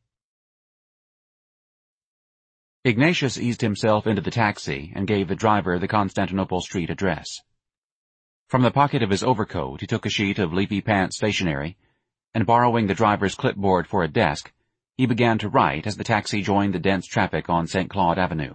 D: Ignatius eased himself into the taxi and gave the driver the Constantinople Street address. From the pocket of his overcoat he took a sheet of leafy pant stationery, and borrowing the driver's clipboard for a desk, he began to write as the taxi joined the dense traffic on Saint Claude Avenue.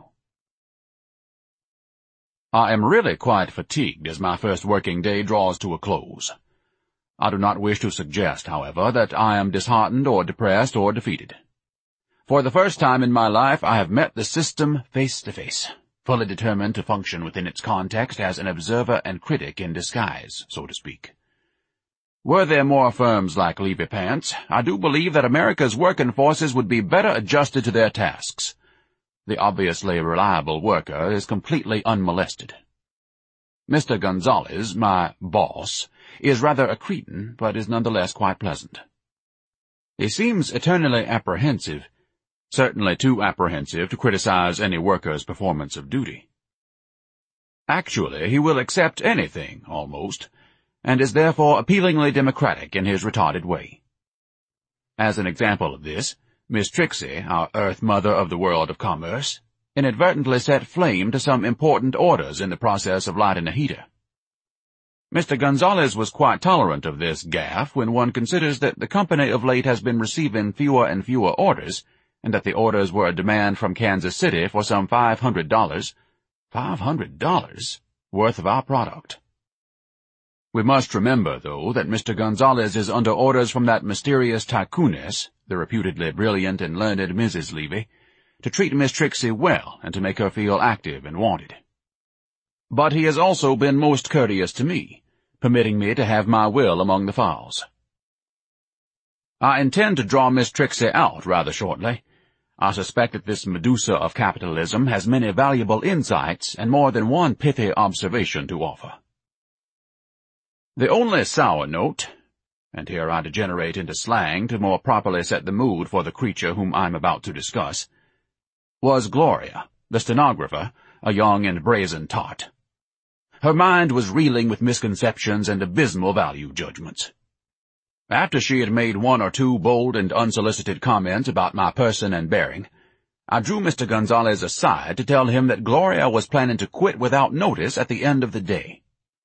B: I am really quite fatigued as my first working day draws to a close. I do not wish to suggest, however, that I am disheartened or depressed or defeated. For the first time in my life I have met the system face to face, fully determined to function within its context as an observer and critic in disguise, so to speak. Were there more firms like Levy Pants, I do believe that America's working forces would be better adjusted to their tasks. The obviously reliable worker is completely unmolested. Mister Gonzalez, my boss, is rather a cretin, but is nonetheless quite pleasant. He seems eternally apprehensive, certainly too apprehensive to criticize any worker's performance of duty. Actually, he will accept anything, almost, and is therefore appealingly democratic in his retarded way. As an example of this, Miss Trixie, our Earth Mother of the world of commerce, inadvertently set flame to some important orders in the process of lighting a heater. Mister Gonzalez was quite tolerant of this gaffe when one considers that the company of late has been receiving fewer and fewer orders, and that the orders were a demand from Kansas City for some five hundred dollars, five hundred dollars, worth of our product. We must remember, though, that Mister Gonzalez is under orders from that mysterious tycooness, the reputedly brilliant and learned Missus Levy, to treat Miss Trixie well and to make her feel active and wanted. But he has also been most courteous to me, permitting me to have my will among the fowls. I intend to draw Miss Trixie out rather shortly. I suspect that this Medusa of capitalism has many valuable insights and more than one pithy observation to offer. The only sour note, and here I degenerate into slang to more properly set the mood for the creature whom I am about to discuss, was Gloria, the stenographer, a young and brazen tot. Her mind was reeling with misconceptions and abysmal value judgments. After she had made one or two bold and unsolicited comments about my person and bearing, I drew Mister Gonzalez aside to tell him that Gloria was planning to quit without notice at the end of the day.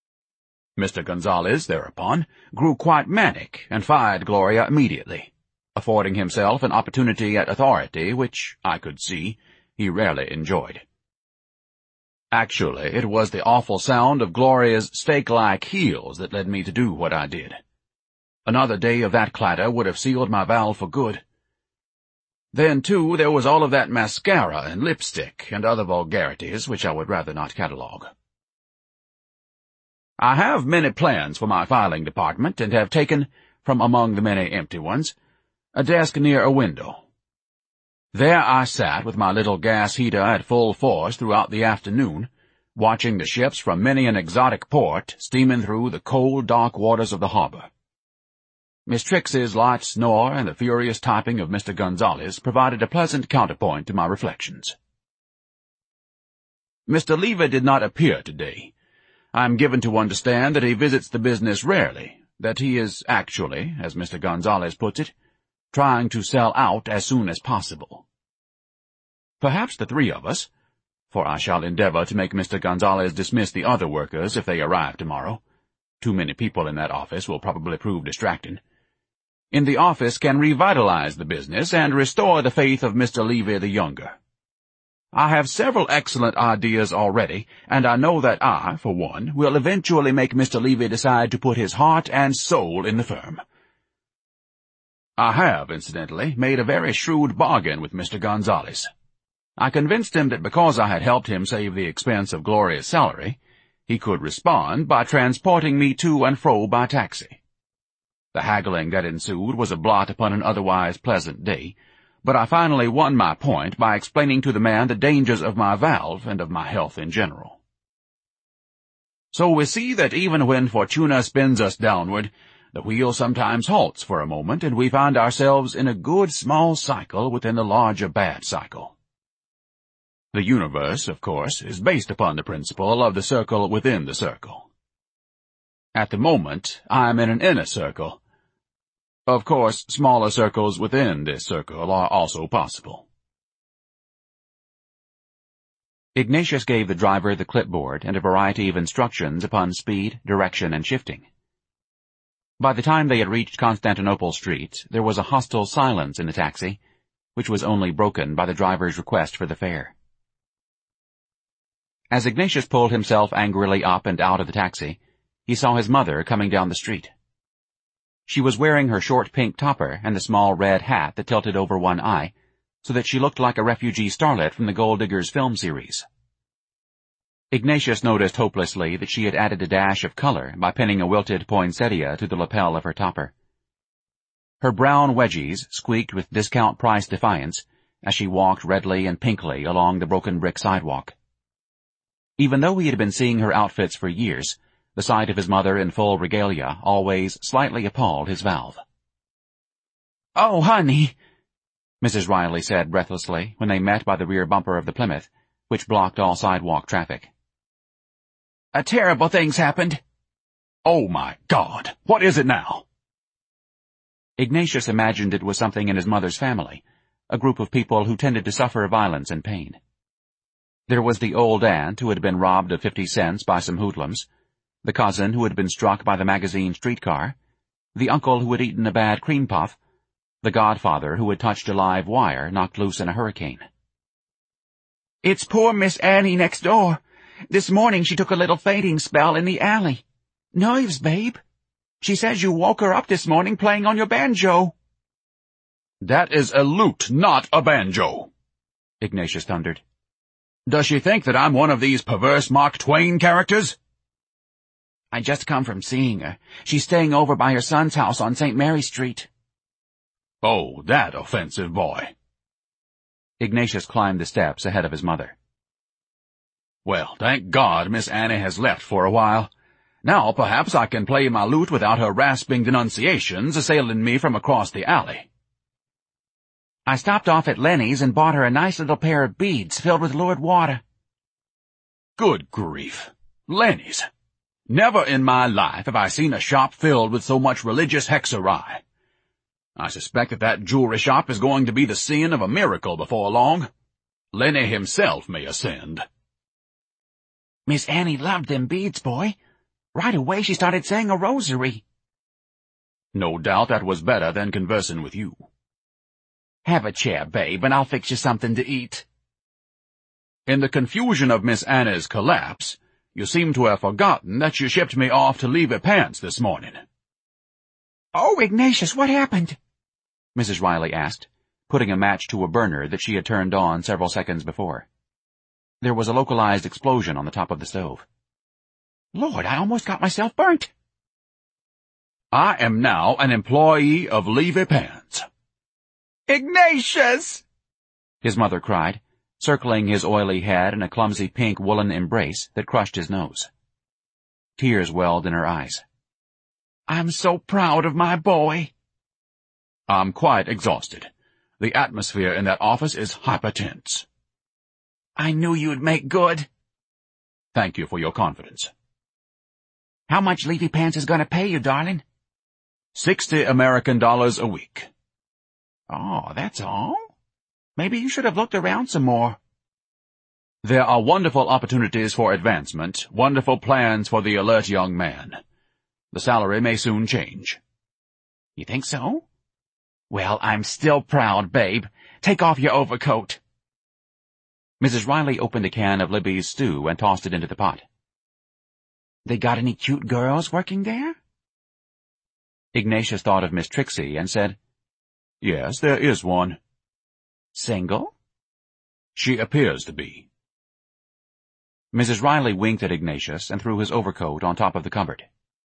B: Mister Gonzalez, thereupon, grew quite manic and fired Gloria immediately, affording himself an opportunity at authority which, I could see, he rarely enjoyed. Actually, it was the awful sound of Gloria's steak-like heels that led me to do what I did. Another day of that clatter would have sealed my valve for good. Then, too, there was all of that mascara and lipstick and other vulgarities which I would rather not catalogue. I have many plans for my filing department, and have taken, from among the many empty ones, a desk near a window. There I sat with my little gas heater at full force throughout the afternoon, watching the ships from many an exotic port steaming through the cold, dark waters of the harbor. Miss Trixie's light snore and the furious typing of Mister Gonzales provided a pleasant counterpoint to my reflections. Mister Lever did not appear today. I am given to understand that he visits the business rarely, that he is actually, as Mister Gonzales puts it, trying to sell out as soon as possible. Perhaps the three of us, for I shall endeavor to make Mister Gonzales dismiss the other workers if they arrive tomorrow. Too many people in that office will probably prove distracting. In the office can revitalize the business and restore the faith of Mister Lever the younger. I have several excellent ideas already, and I know that I, for one, will eventually make Mister Lever decide to put his heart and soul in the firm. I have, incidentally, made a very shrewd bargain with Mister Gonzales. I convinced him that because I had helped him save the expense of Gloria's salary, he could respond by transporting me to and fro by taxi. The haggling that ensued was a blot upon an otherwise pleasant day, but I finally won my point by explaining to the man the dangers of my valve and of my health in general. So we see that even when Fortuna spins us downward, the wheel sometimes halts for a moment, and we find ourselves in a good small cycle within the larger bad cycle. The universe, of course, is based upon the principle of the circle within the circle. At the moment, I am in an inner circle. Of course, smaller circles within this circle are also possible.
A: Ignatius gave the driver the clipboard and a variety of instructions upon speed, direction, and shifting. By the time they had reached Constantinople Street, there was a hostile silence in the taxi, which was only broken by the driver's request for the fare. As Ignatius pulled himself angrily up and out of the taxi, he saw his mother coming down the street. She was wearing her short pink topper and the small red hat that tilted over one eye, so that she looked like a refugee starlet from the Gold Diggers film series. Ignatius noticed hopelessly that she had added a dash of color by pinning a wilted poinsettia to the lapel of her topper. Her brown wedgies squeaked with discount price defiance as she walked redly and pinkly along the broken brick sidewalk. Even though he had been seeing her outfits for years, the sight of his mother in full regalia always slightly appalled his valve.
C: "Oh, honey,"
A: Missus Riley said breathlessly when they met by the rear bumper of the Plymouth, which blocked all sidewalk traffic.
C: "A terrible thing's happened."
B: "Oh, my God! What is it now?"
A: Ignatius imagined it was something in his mother's family, a group of people who tended to suffer violence and pain. There was the old aunt who had been robbed of fifty cents by some hoodlums, the cousin who had been struck by the magazine streetcar, the uncle who had eaten a bad cream puff, the godfather who had touched a live wire knocked loose in a hurricane.
C: "It's poor Miss Annie next door. This morning she took a little fainting spell in the alley. Nerves, babe. She says you woke her up this morning playing on your banjo."
B: "That is a lute, not a banjo,"
A: Ignatius thundered.
B: "Does she think that I'm one of these perverse Mark Twain characters?"
C: "I just come from seeing her. She's staying over by her son's house on Saint Mary Street."
B: "Oh, that offensive boy."
A: Ignatius climbed the steps ahead of his mother.
B: "Well, thank God Miss Annie has left for a while. Now perhaps I can play my lute without her rasping denunciations assailing me from across the alley."
C: "I stopped off at Lenny's and bought her a nice little pair of beads filled with lured water."
B: "Good grief! Lenny's! Never in my life have I seen a shop filled with so much religious hexerai. I suspect that that jewelry shop is going to be the scene of a miracle before long. Lenny himself may ascend."
C: "Miss Annie loved them beads, boy. Right away she started saying a rosary."
B: "No doubt that was better than conversing with you."
C: Have a chair, babe, and I'll fix you something to eat.
B: In the confusion of Miss Anna's collapse, you seem to have forgotten that you shipped me off to Levy Pants this morning.
C: Oh, Ignatius, what happened? Missus Riley asked, putting a match to a burner that she had turned on several seconds before. There was a localized explosion on the top of the stove. Lord, I almost got myself burnt.
B: I am now an employee of Levy Pants.
C: Ignatius!
A: His mother cried, circling his oily head in a clumsy pink woolen embrace that crushed his nose. Tears welled in her eyes.
C: I'm so proud of my boy.
B: I'm quite exhausted. The atmosphere in that office is hypertense.
C: I knew you'd make good.
B: Thank you for your confidence.
C: How much Levy Pants is going to pay you, darling?
B: Sixty American dollars a week.
C: Oh, that's all? Maybe you should have looked around some more.
B: There are wonderful opportunities for advancement, wonderful plans for the alert young man. The salary may soon change.
C: You think so? Well, I'm still proud, babe. Take off your overcoat.
A: Missus Riley opened a can of Libby's stew and tossed it into the pot.
C: They got any cute girls working there?
A: Ignatius thought of Miss Trixie and said,
B: Yes, there is one.
C: Single?
B: She appears to be.
A: Missus Riley winked at Ignatius and threw his overcoat on top of the cupboard.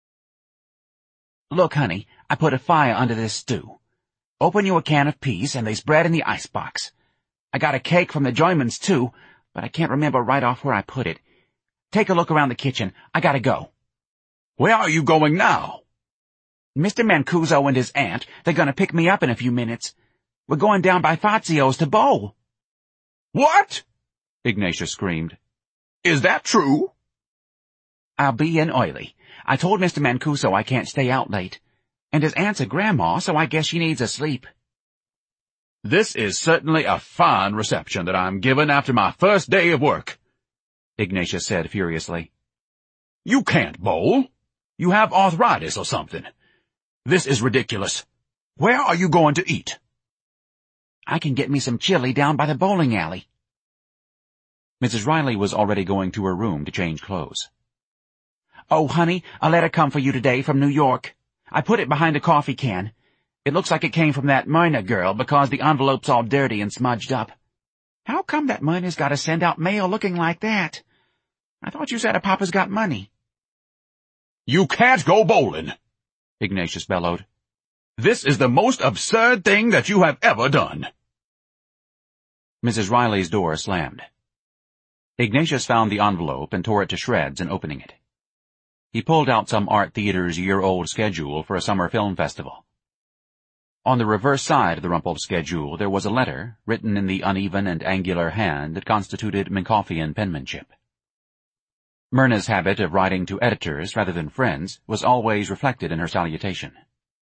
C: Look, honey, I put a fire under this stew. Open you a can of peas, and there's bread in the icebox. I got a cake from the Joymans, too, but I can't remember right off where I put it. Take a look around the kitchen. I gotta go.
B: Where are you going now?
C: Mister Mancuso and his aunt, they're gonna pick me up in a few minutes. We're going down by Fazio's to bowl.
B: What?
A: Ignatius screamed.
B: Is that true?
C: I'll be in early. I told Mister Mancuso I can't stay out late. And his aunt's a grandma, so I guess she needs a sleep.
B: This is certainly a fine reception that I'm given after my first day of work, Ignatius said furiously. You can't bowl. You have arthritis or something. This is ridiculous. Where are you going to eat?
C: I can get me some chili down by the bowling alley.
A: Missus Riley was already going to her room to change clothes.
C: Oh, honey, a letter come for you today from New York. I put it behind a coffee can. It looks like it came from that Myrna girl because the envelope's all dirty and smudged up. How come that Myrna's got to send out mail looking like that? I thought you said her papa's got money.
B: You can't go bowling,
A: Ignatius bellowed.
B: This is the most absurd thing that you have ever done.
A: Missus Riley's door slammed. Ignatius found the envelope and tore it to shreds in opening it. He pulled out some art theater's year-old schedule for a summer film festival. On the reverse side of the rumpled schedule there was a letter, written in the uneven and angular hand that constituted Minkoffian penmanship. Myrna's habit of writing to editors rather than friends was always reflected in her salutation.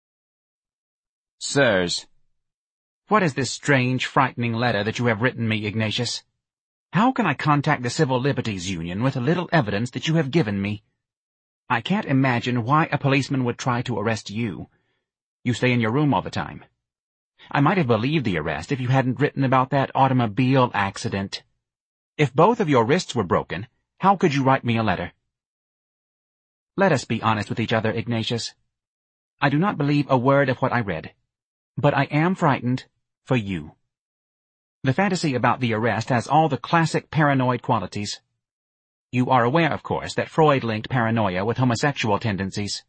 C: Sirs, what is this strange, frightening letter that you have written me, Ignatius? How can I contact the Civil Liberties Union with the little evidence that you have given me? I can't imagine why a policeman would try to arrest you. You stay in your room all the time. I might have believed the arrest if you hadn't written about that automobile accident. If both of your wrists were broken, how could you write me a letter? Let us be honest with each other, Ignatius. I do not believe a word of what I read, but I am frightened for you. The fantasy about the arrest has all the classic paranoid qualities. You are aware, of course, that Freud linked paranoia with homosexual tendencies.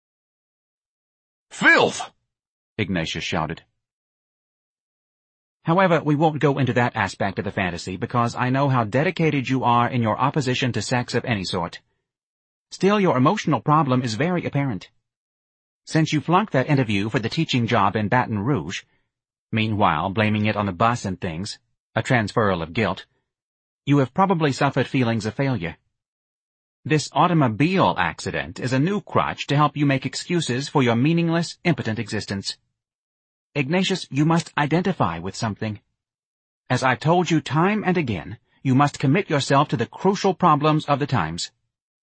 B: Filth!
A: Ignatius shouted.
C: However, we won't go into that aspect of the fantasy because I know how dedicated you are in your opposition to sex of any sort. Still, your emotional problem is very apparent. Since you flunked that interview for the teaching job in Baton Rouge, meanwhile blaming it on the bus and things, a transferal of guilt, you have probably suffered feelings of failure. This automobile accident is a new crutch to help you make excuses for your meaningless, impotent existence. Ignatius, you must identify with something. As I've told you time and again, you must commit yourself to the crucial problems of the times.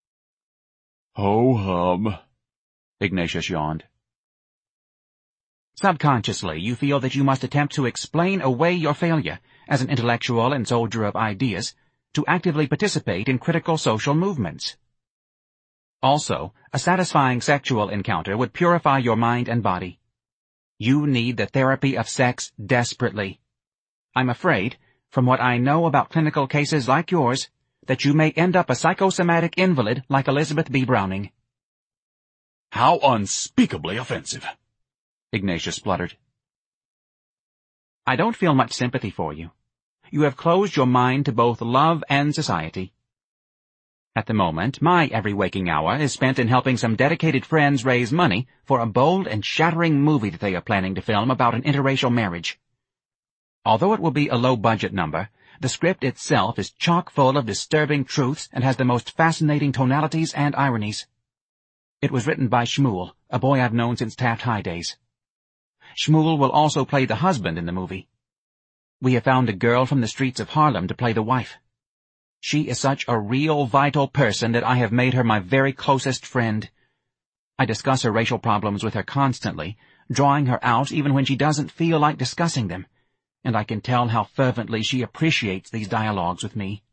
B: Ho-hum,
A: Ignatius yawned. Subconsciously, you feel that you must attempt to explain away your failure as an intellectual and soldier of ideas to actively participate in critical social movements. Also, a satisfying sexual encounter would purify your mind and body. You need the therapy of sex desperately. I'm afraid, from what I know about clinical cases like yours, that you may end up a psychosomatic invalid like Elizabeth B. Browning.
B: How unspeakably offensive,
A: Ignatius spluttered. I don't feel much sympathy for you. You have closed your mind to both love and society. At the moment, my every waking hour is spent in helping some dedicated friends raise money for a bold and shattering movie that they are planning to film about an interracial marriage. Although it will be a low-budget number, the script itself is chock full of disturbing truths and has the most fascinating tonalities and ironies. It was written by Shmuel, a boy I've known since Taft High days. Shmuel will also play the husband in the movie. We have found a girl from the streets of Harlem to play the wife. She is such a real, vital person that I have made her my very closest friend. I discuss her racial problems with her constantly, drawing her out even when she doesn't feel like discussing them, and I can tell how fervently she appreciates these dialogues with me.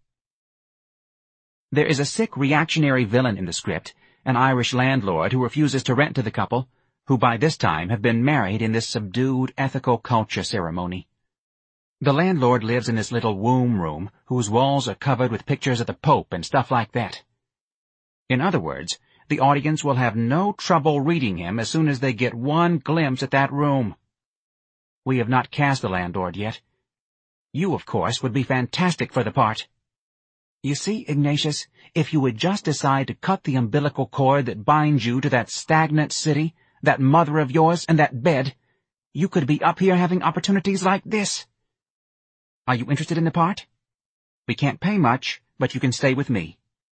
A: There is a sick reactionary villain in the script, an Irish landlord who refuses to rent to the couple, who by this time have been married in this subdued ethical culture ceremony. The landlord lives in this little womb room whose walls are covered with pictures of the Pope and stuff like that. In other words, the audience will have no trouble reading him as soon as they get one glimpse at that room. We have not cast the landlord yet. You, of course, would be fantastic for the part. You see, Ignatius, if you would just decide to cut the umbilical cord that binds you to that stagnant city, that mother of yours, and that bed, you could be up here having opportunities like this. Are you interested in the part? We can't pay much, but you can stay with me.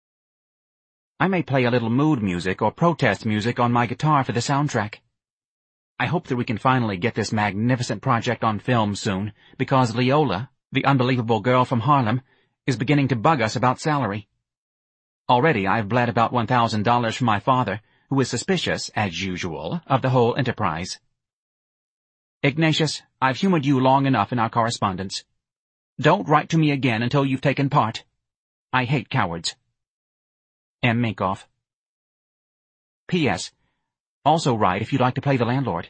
A: I may play a little mood music or protest music on my guitar for the soundtrack. I hope that we can finally get this magnificent project on film soon, because Leola, the unbelievable girl from Harlem, is beginning to bug us about salary. Already I've bled about one thousand dollars from my father, who is suspicious, as usual, of the whole enterprise. Ignatius, I've humored you long enough in our correspondence. Don't write to me again until you've taken part. I hate cowards. M. Minkoff. P S. Also write if you'd like to play the landlord.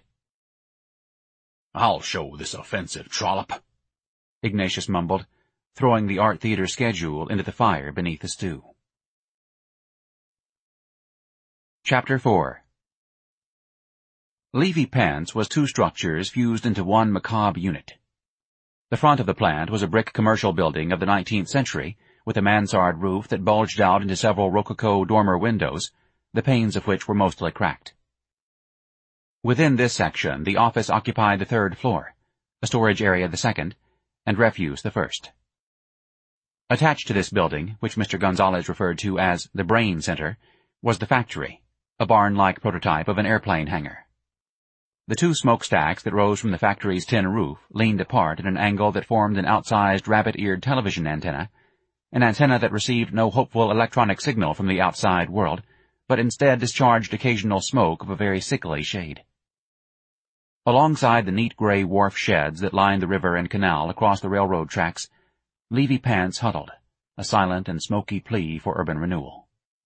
B: I'll show this offensive trollop,
A: Ignatius mumbled, throwing the art theater schedule into the fire beneath the stew. Chapter four. Levy Pants was two structures fused into one macabre unit. The front of the plant was a brick commercial building of the nineteenth century, with a mansard roof that bulged out into several rococo dormer windows, the panes of which were mostly cracked. Within this section, the office occupied the third floor, a storage area the second, and refuse the first. Attached to this building, which Mister Gonzalez referred to as the Brain Center, was the factory, a barn-like prototype of an airplane hangar. The two smokestacks that rose from the factory's tin roof leaned apart at an angle that formed an outsized rabbit-eared television antenna, an antenna that received no hopeful electronic signal from the outside world, but instead discharged occasional smoke of a very sickly shade. Alongside the neat gray wharf sheds that lined the river and canal across the railroad tracks, Levy Pants huddled, a silent and smoky plea for urban renewal.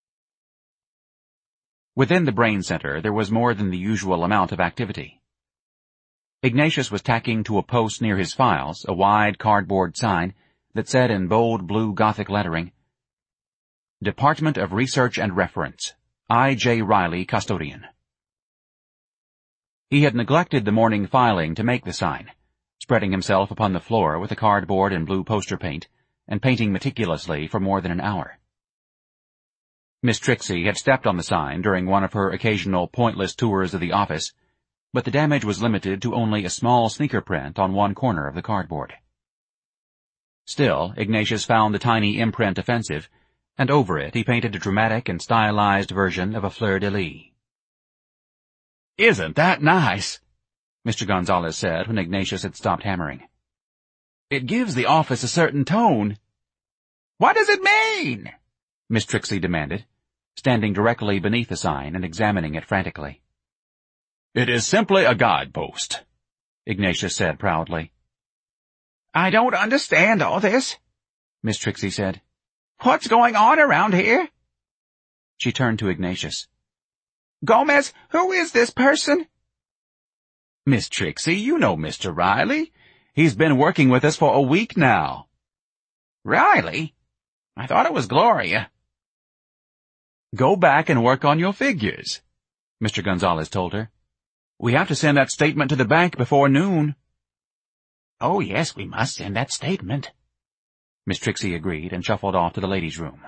A: Within the Brain Center there was more than the usual amount of activity. Ignatius was tacking to a post near his files a wide cardboard sign that said in bold blue Gothic lettering, Department of Research and Reference, I. J. Riley, Custodian. He had neglected the morning filing to make the sign, spreading himself upon the floor with the cardboard and blue poster paint, and painting meticulously for more than an hour. Miss Trixie had stepped on the sign during one of her occasional pointless tours of the office, but the damage was limited to only a small sneaker print on one corner of the cardboard. Still, Ignatius found the tiny imprint offensive, and over it he painted a dramatic and stylized version of a fleur-de-lis.
B: "Isn't that nice?"
A: Mister Gonzalez said when Ignatius had stopped hammering.
B: "It gives the office a certain tone." "What does it mean?"
A: Miss Trixie demanded, standing directly beneath the sign and examining it frantically.
B: It is simply a guidepost,
A: Ignatius said proudly.
C: I don't understand all this, Miss Trixie said. What's going on around here?
A: She turned to Ignatius.
C: Gomez, who is this person?
B: Miss Trixie, you know Mister Riley. He's been working with us for a week now.
C: Riley? I thought it was Gloria.
B: Go back and work on your figures,
A: Mister Gonzalez told her.
B: We have to send that statement to the bank before noon.
C: Oh, yes, we must send that statement,
A: Miss Trixie agreed and shuffled off to the ladies' room.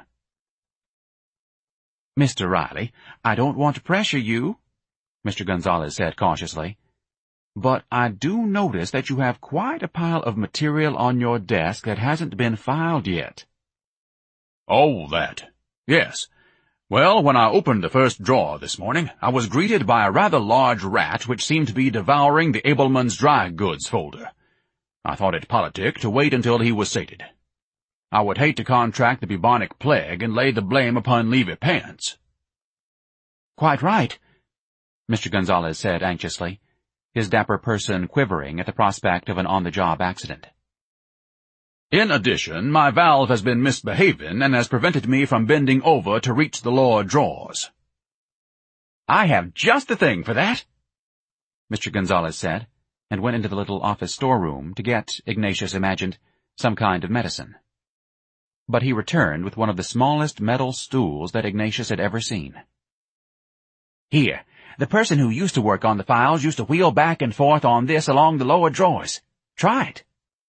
B: Mister Riley, I don't want to pressure you,
A: Mister Gonzalez said cautiously, but I do notice that you have quite a pile of material on your desk that hasn't been filed yet.
B: Oh, that. Yes. Well, when I opened the first drawer this morning, I was greeted by a rather large rat which seemed to be devouring the Abelman's dry goods folder. I thought it politic to wait until he was sated. I would hate to contract the bubonic plague and lay the blame upon Levy Pants.
A: Quite right, Mister Gonzalez said anxiously, his dapper person quivering at the prospect of an on-the-job accident.
B: In addition, my valve has been misbehaving and has prevented me from bending over to reach the lower drawers.
C: I have just the thing for that,
A: Mister Gonzalez said, and went into the little office storeroom to get, Ignatius imagined, some kind of medicine. But he returned with one of the smallest metal stools that Ignatius had ever seen.
C: Here, the person who used to work on the files used to wheel back and forth on this along the lower drawers. Try it.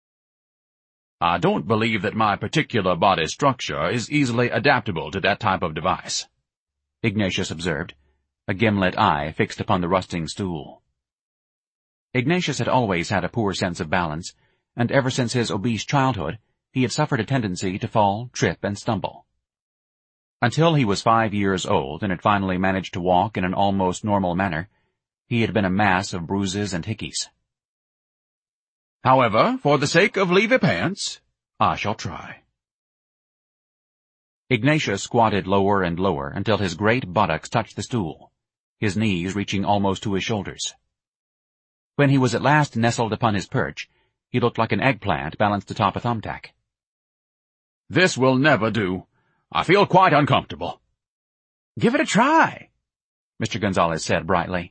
B: I don't believe that my particular body structure is easily adaptable to that type of device,
A: Ignatius observed, a gimlet eye fixed upon the rusting stool. Ignatius had always had a poor sense of balance, and ever since his obese childhood, he had suffered a tendency to fall, trip, and stumble. Until he was five years old and had finally managed to walk in an almost normal manner, he had been a mass of bruises and hickeys.
B: However, for the sake of Levy Pants, I shall try.
A: Ignatius squatted lower and lower until his great buttocks touched the stool, his knees reaching almost to his shoulders. When he was at last nestled upon his perch, he looked like an eggplant balanced atop a thumbtack.
B: This will never do. I feel quite uncomfortable.
C: Give it a try,
A: Mister Gonzalez said brightly.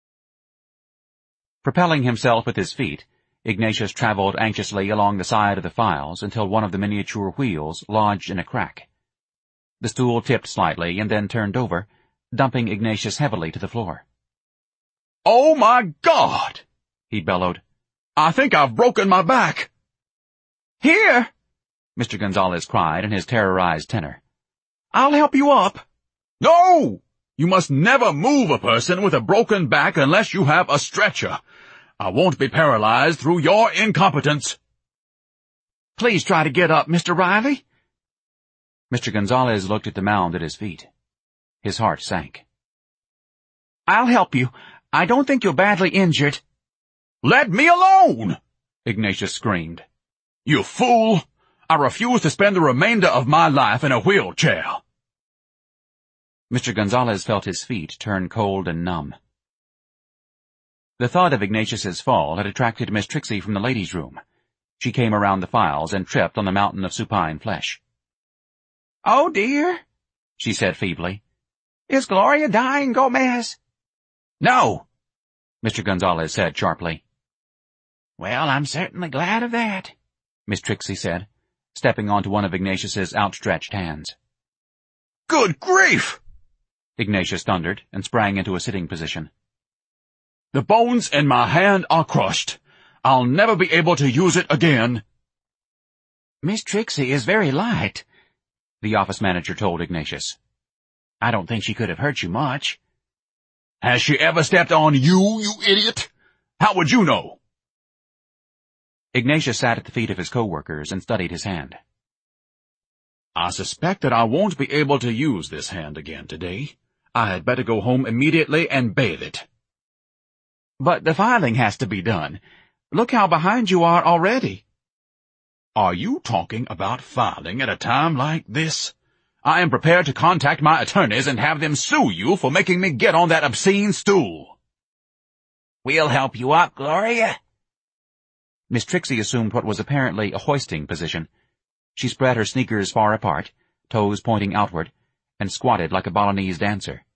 A: Propelling himself with his feet, Ignatius traveled anxiously along the side of the files until one of the miniature wheels lodged in a crack. The stool tipped slightly and then turned over, dumping Ignatius heavily to the floor.
B: "Oh, my God!"
A: he bellowed.
B: "I think I've broken my back."
C: "Here!"
A: Mister Gonzalez cried in his terrorized tenor.
C: "I'll help you up."
B: "No! You must never move a person with a broken back unless you have a stretcher. I won't be paralyzed through your incompetence."
C: "Please try to get up, Mister Riley."
A: Mister Gonzalez looked at the mound at his feet. His heart sank.
C: "I'll help you. I don't think you're badly injured."
B: "Let me alone!"
A: Ignatius screamed.
B: "You fool! I refuse to spend the remainder of my life in a wheelchair."
A: Mister Gonzalez felt his feet turn cold and numb. The thought of Ignatius's fall had attracted Miss Trixie from the ladies' room. She came around the files and tripped on the mountain of supine flesh.
C: "Oh, dear,"
A: she said feebly.
C: "Is Gloria dying, Gomez?"
A: "No," Mister Gonzalez said sharply.
C: "Well, I'm certainly glad of that,"
A: Miss Trixie said, stepping onto one of Ignatius's outstretched hands.
B: "Good grief!"
A: Ignatius thundered and sprang into a sitting position.
B: "The bones in my hand are crushed. I'll never be able to use it again."
C: "Miss Trixie is very light," the office manager told Ignatius. "I don't think she could have hurt you much."
B: "Has she ever stepped on you, you idiot? How would you know?"
A: Ignatius sat at the feet of his co-workers and studied his hand.
B: "I suspect that I won't be able to use this hand again today. I had better go home immediately and bathe it."
C: "But the filing has to be done. Look how behind you are already."
B: "Are you talking about filing at a time like this? I am prepared to contact my attorneys and have them sue you for making me get on that obscene stool."
D: We'll help you up, Gloria.
A: Miss Trixie assumed what was apparently a hoisting position. She spread her sneakers far apart, toes pointing outward, and squatted like a Balinese dancer.